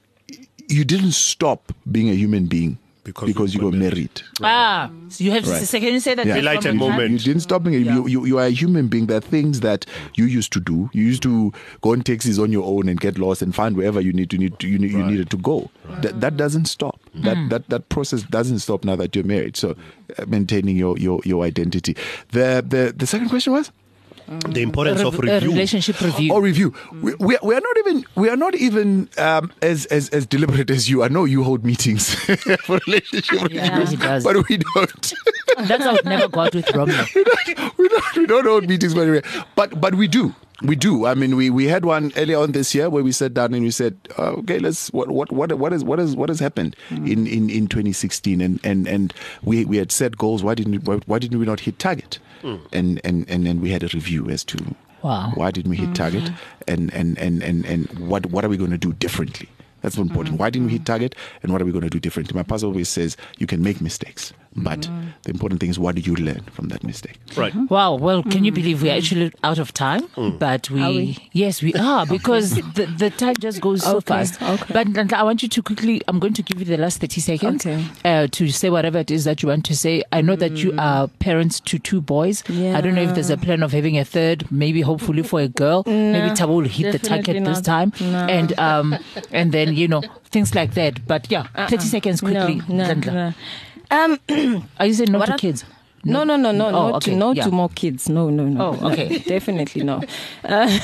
you didn't stop being a human being Because because, you you were got married. Ah, so you have to Right. say, can you say that? Yeah. just Delighted one more time? moment. You didn't stop being a, Yeah. you, you you are a human being. There are things that you used to do. You used to go on taxis on your own and get lost and find wherever you need to need to, you, need, you needed to go. That that doesn't stop. That that that process doesn't stop now that you're married. So uh, maintaining your, your your identity. The the the second question was. The importance A of re- a review. relationship review. Or review. We, we, we are not even we are not even um, as, as as deliberate as you. I know you hold meetings for relationship Yeah, reviews, he does. but we don't. That's how it never got with Romeo. we don't. We don't. We don't hold meetings, but we- but but we do. We do. I mean, we, we had one earlier on this year where we sat down and we said, uh, okay, let's what what what what is what is what has happened in, in, in twenty sixteen, and, and, and we, we had set goals. Why didn't we, why, why didn't we not hit target? And and and then we had a review as to Wow. why didn't we hit target, and and and and, and what what are we going to do differently? That's so important. Why didn't we hit target, and what are we going to do differently? My pastor always says you can make mistakes, but the important thing is what do you learn from that mistake? Right. Wow. Well, can you believe we're actually out of time? But we, Are we? yes, we are, because the, the time just goes so Okay, fast. okay. But Nhlanhla, I want you to quickly, I'm going to give you the last thirty seconds Okay. uh, to say whatever it is that you want to say. I know that you are parents to two boys. I don't know if there's a plan of having a third, maybe hopefully for a girl. maybe Thabo will hit the target definitely this not. time. No. And, um, and then, you know, things like that. But yeah, thirty seconds quickly. No, no, Nhlanhla. no. Um, Are you saying no What to are- kids? No, no, no, no, Oh, no, okay, to, no yeah. to more kids. No, no, no. Oh, okay. Definitely no. Uh,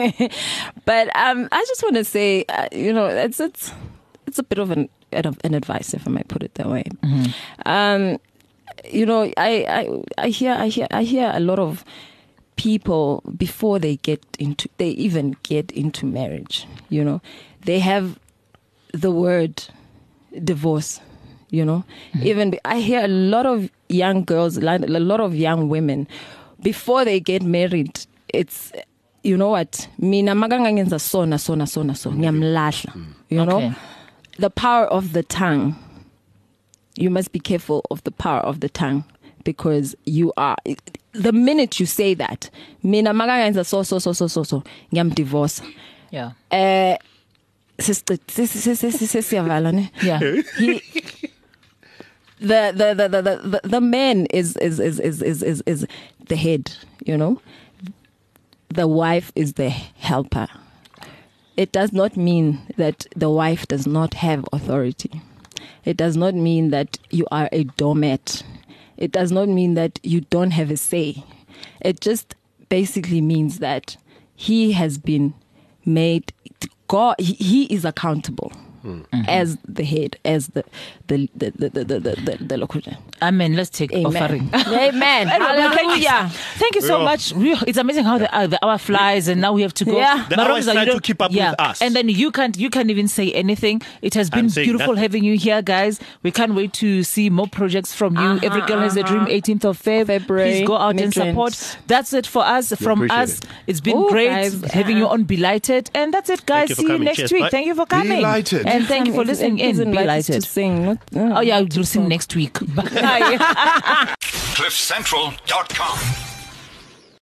but um, I just want to say, uh, you know, it's it's it's a bit of an an advice, if I might put it that way. Um, you know, I, I I hear I hear I hear a lot of people, before they get into, they even get into marriage, you know, they have the word divorce, you know. Mm-hmm. Even I hear a lot of young girls, a lot of young women, before they get married, it's, you know what, mina magangangenza sona sona sona so ngiyamlahla, you know. Okay. The power of the tongue. You must be careful of the power of the tongue, because you are, the minute you say that, mina magangenza so so so so so so ngiyam divorce. Yeah. Uh sister sister Yeah. He, the, the, the, the, the, the man is is, is, is, is, is is the head, you know. The wife is the helper. It does not mean that the wife does not have authority. It does not mean that you are a doormat. It does not mean that you don't have a say. It just basically means that he has been made, God, he, he is accountable. Mm-hmm. As the head, as the the the the the the, the, the location. Amen. Let's take Amen. offering. Amen. Hallelujah. Thank you so Yeah. much. It's amazing how the, uh, the hour flies, and now we have to go. Yeah. The hour is Maronza, trying you to don't- keep up yeah. with us. And then you can't you can't even say anything. It has been I'm saying beautiful nothing. having you here, guys. We can't wait to see more projects from you. Uh-huh, Every Girl Has a Dream, uh-huh. eighteenth of Feb. February, Please go out and Midrand. support. That's it for us. From appreciate us, it. it's been Ooh, great guys, having you uh-uh. on Belighted. And that's it, guys. you for See you coming. next Cheers. week. Bye. Thank you for coming. Delighted. And thank you for It's- listening it's in. invited Belighted. to sing. Not, uh, Oh yeah, you'll sing next week. Bye. cliff central dot com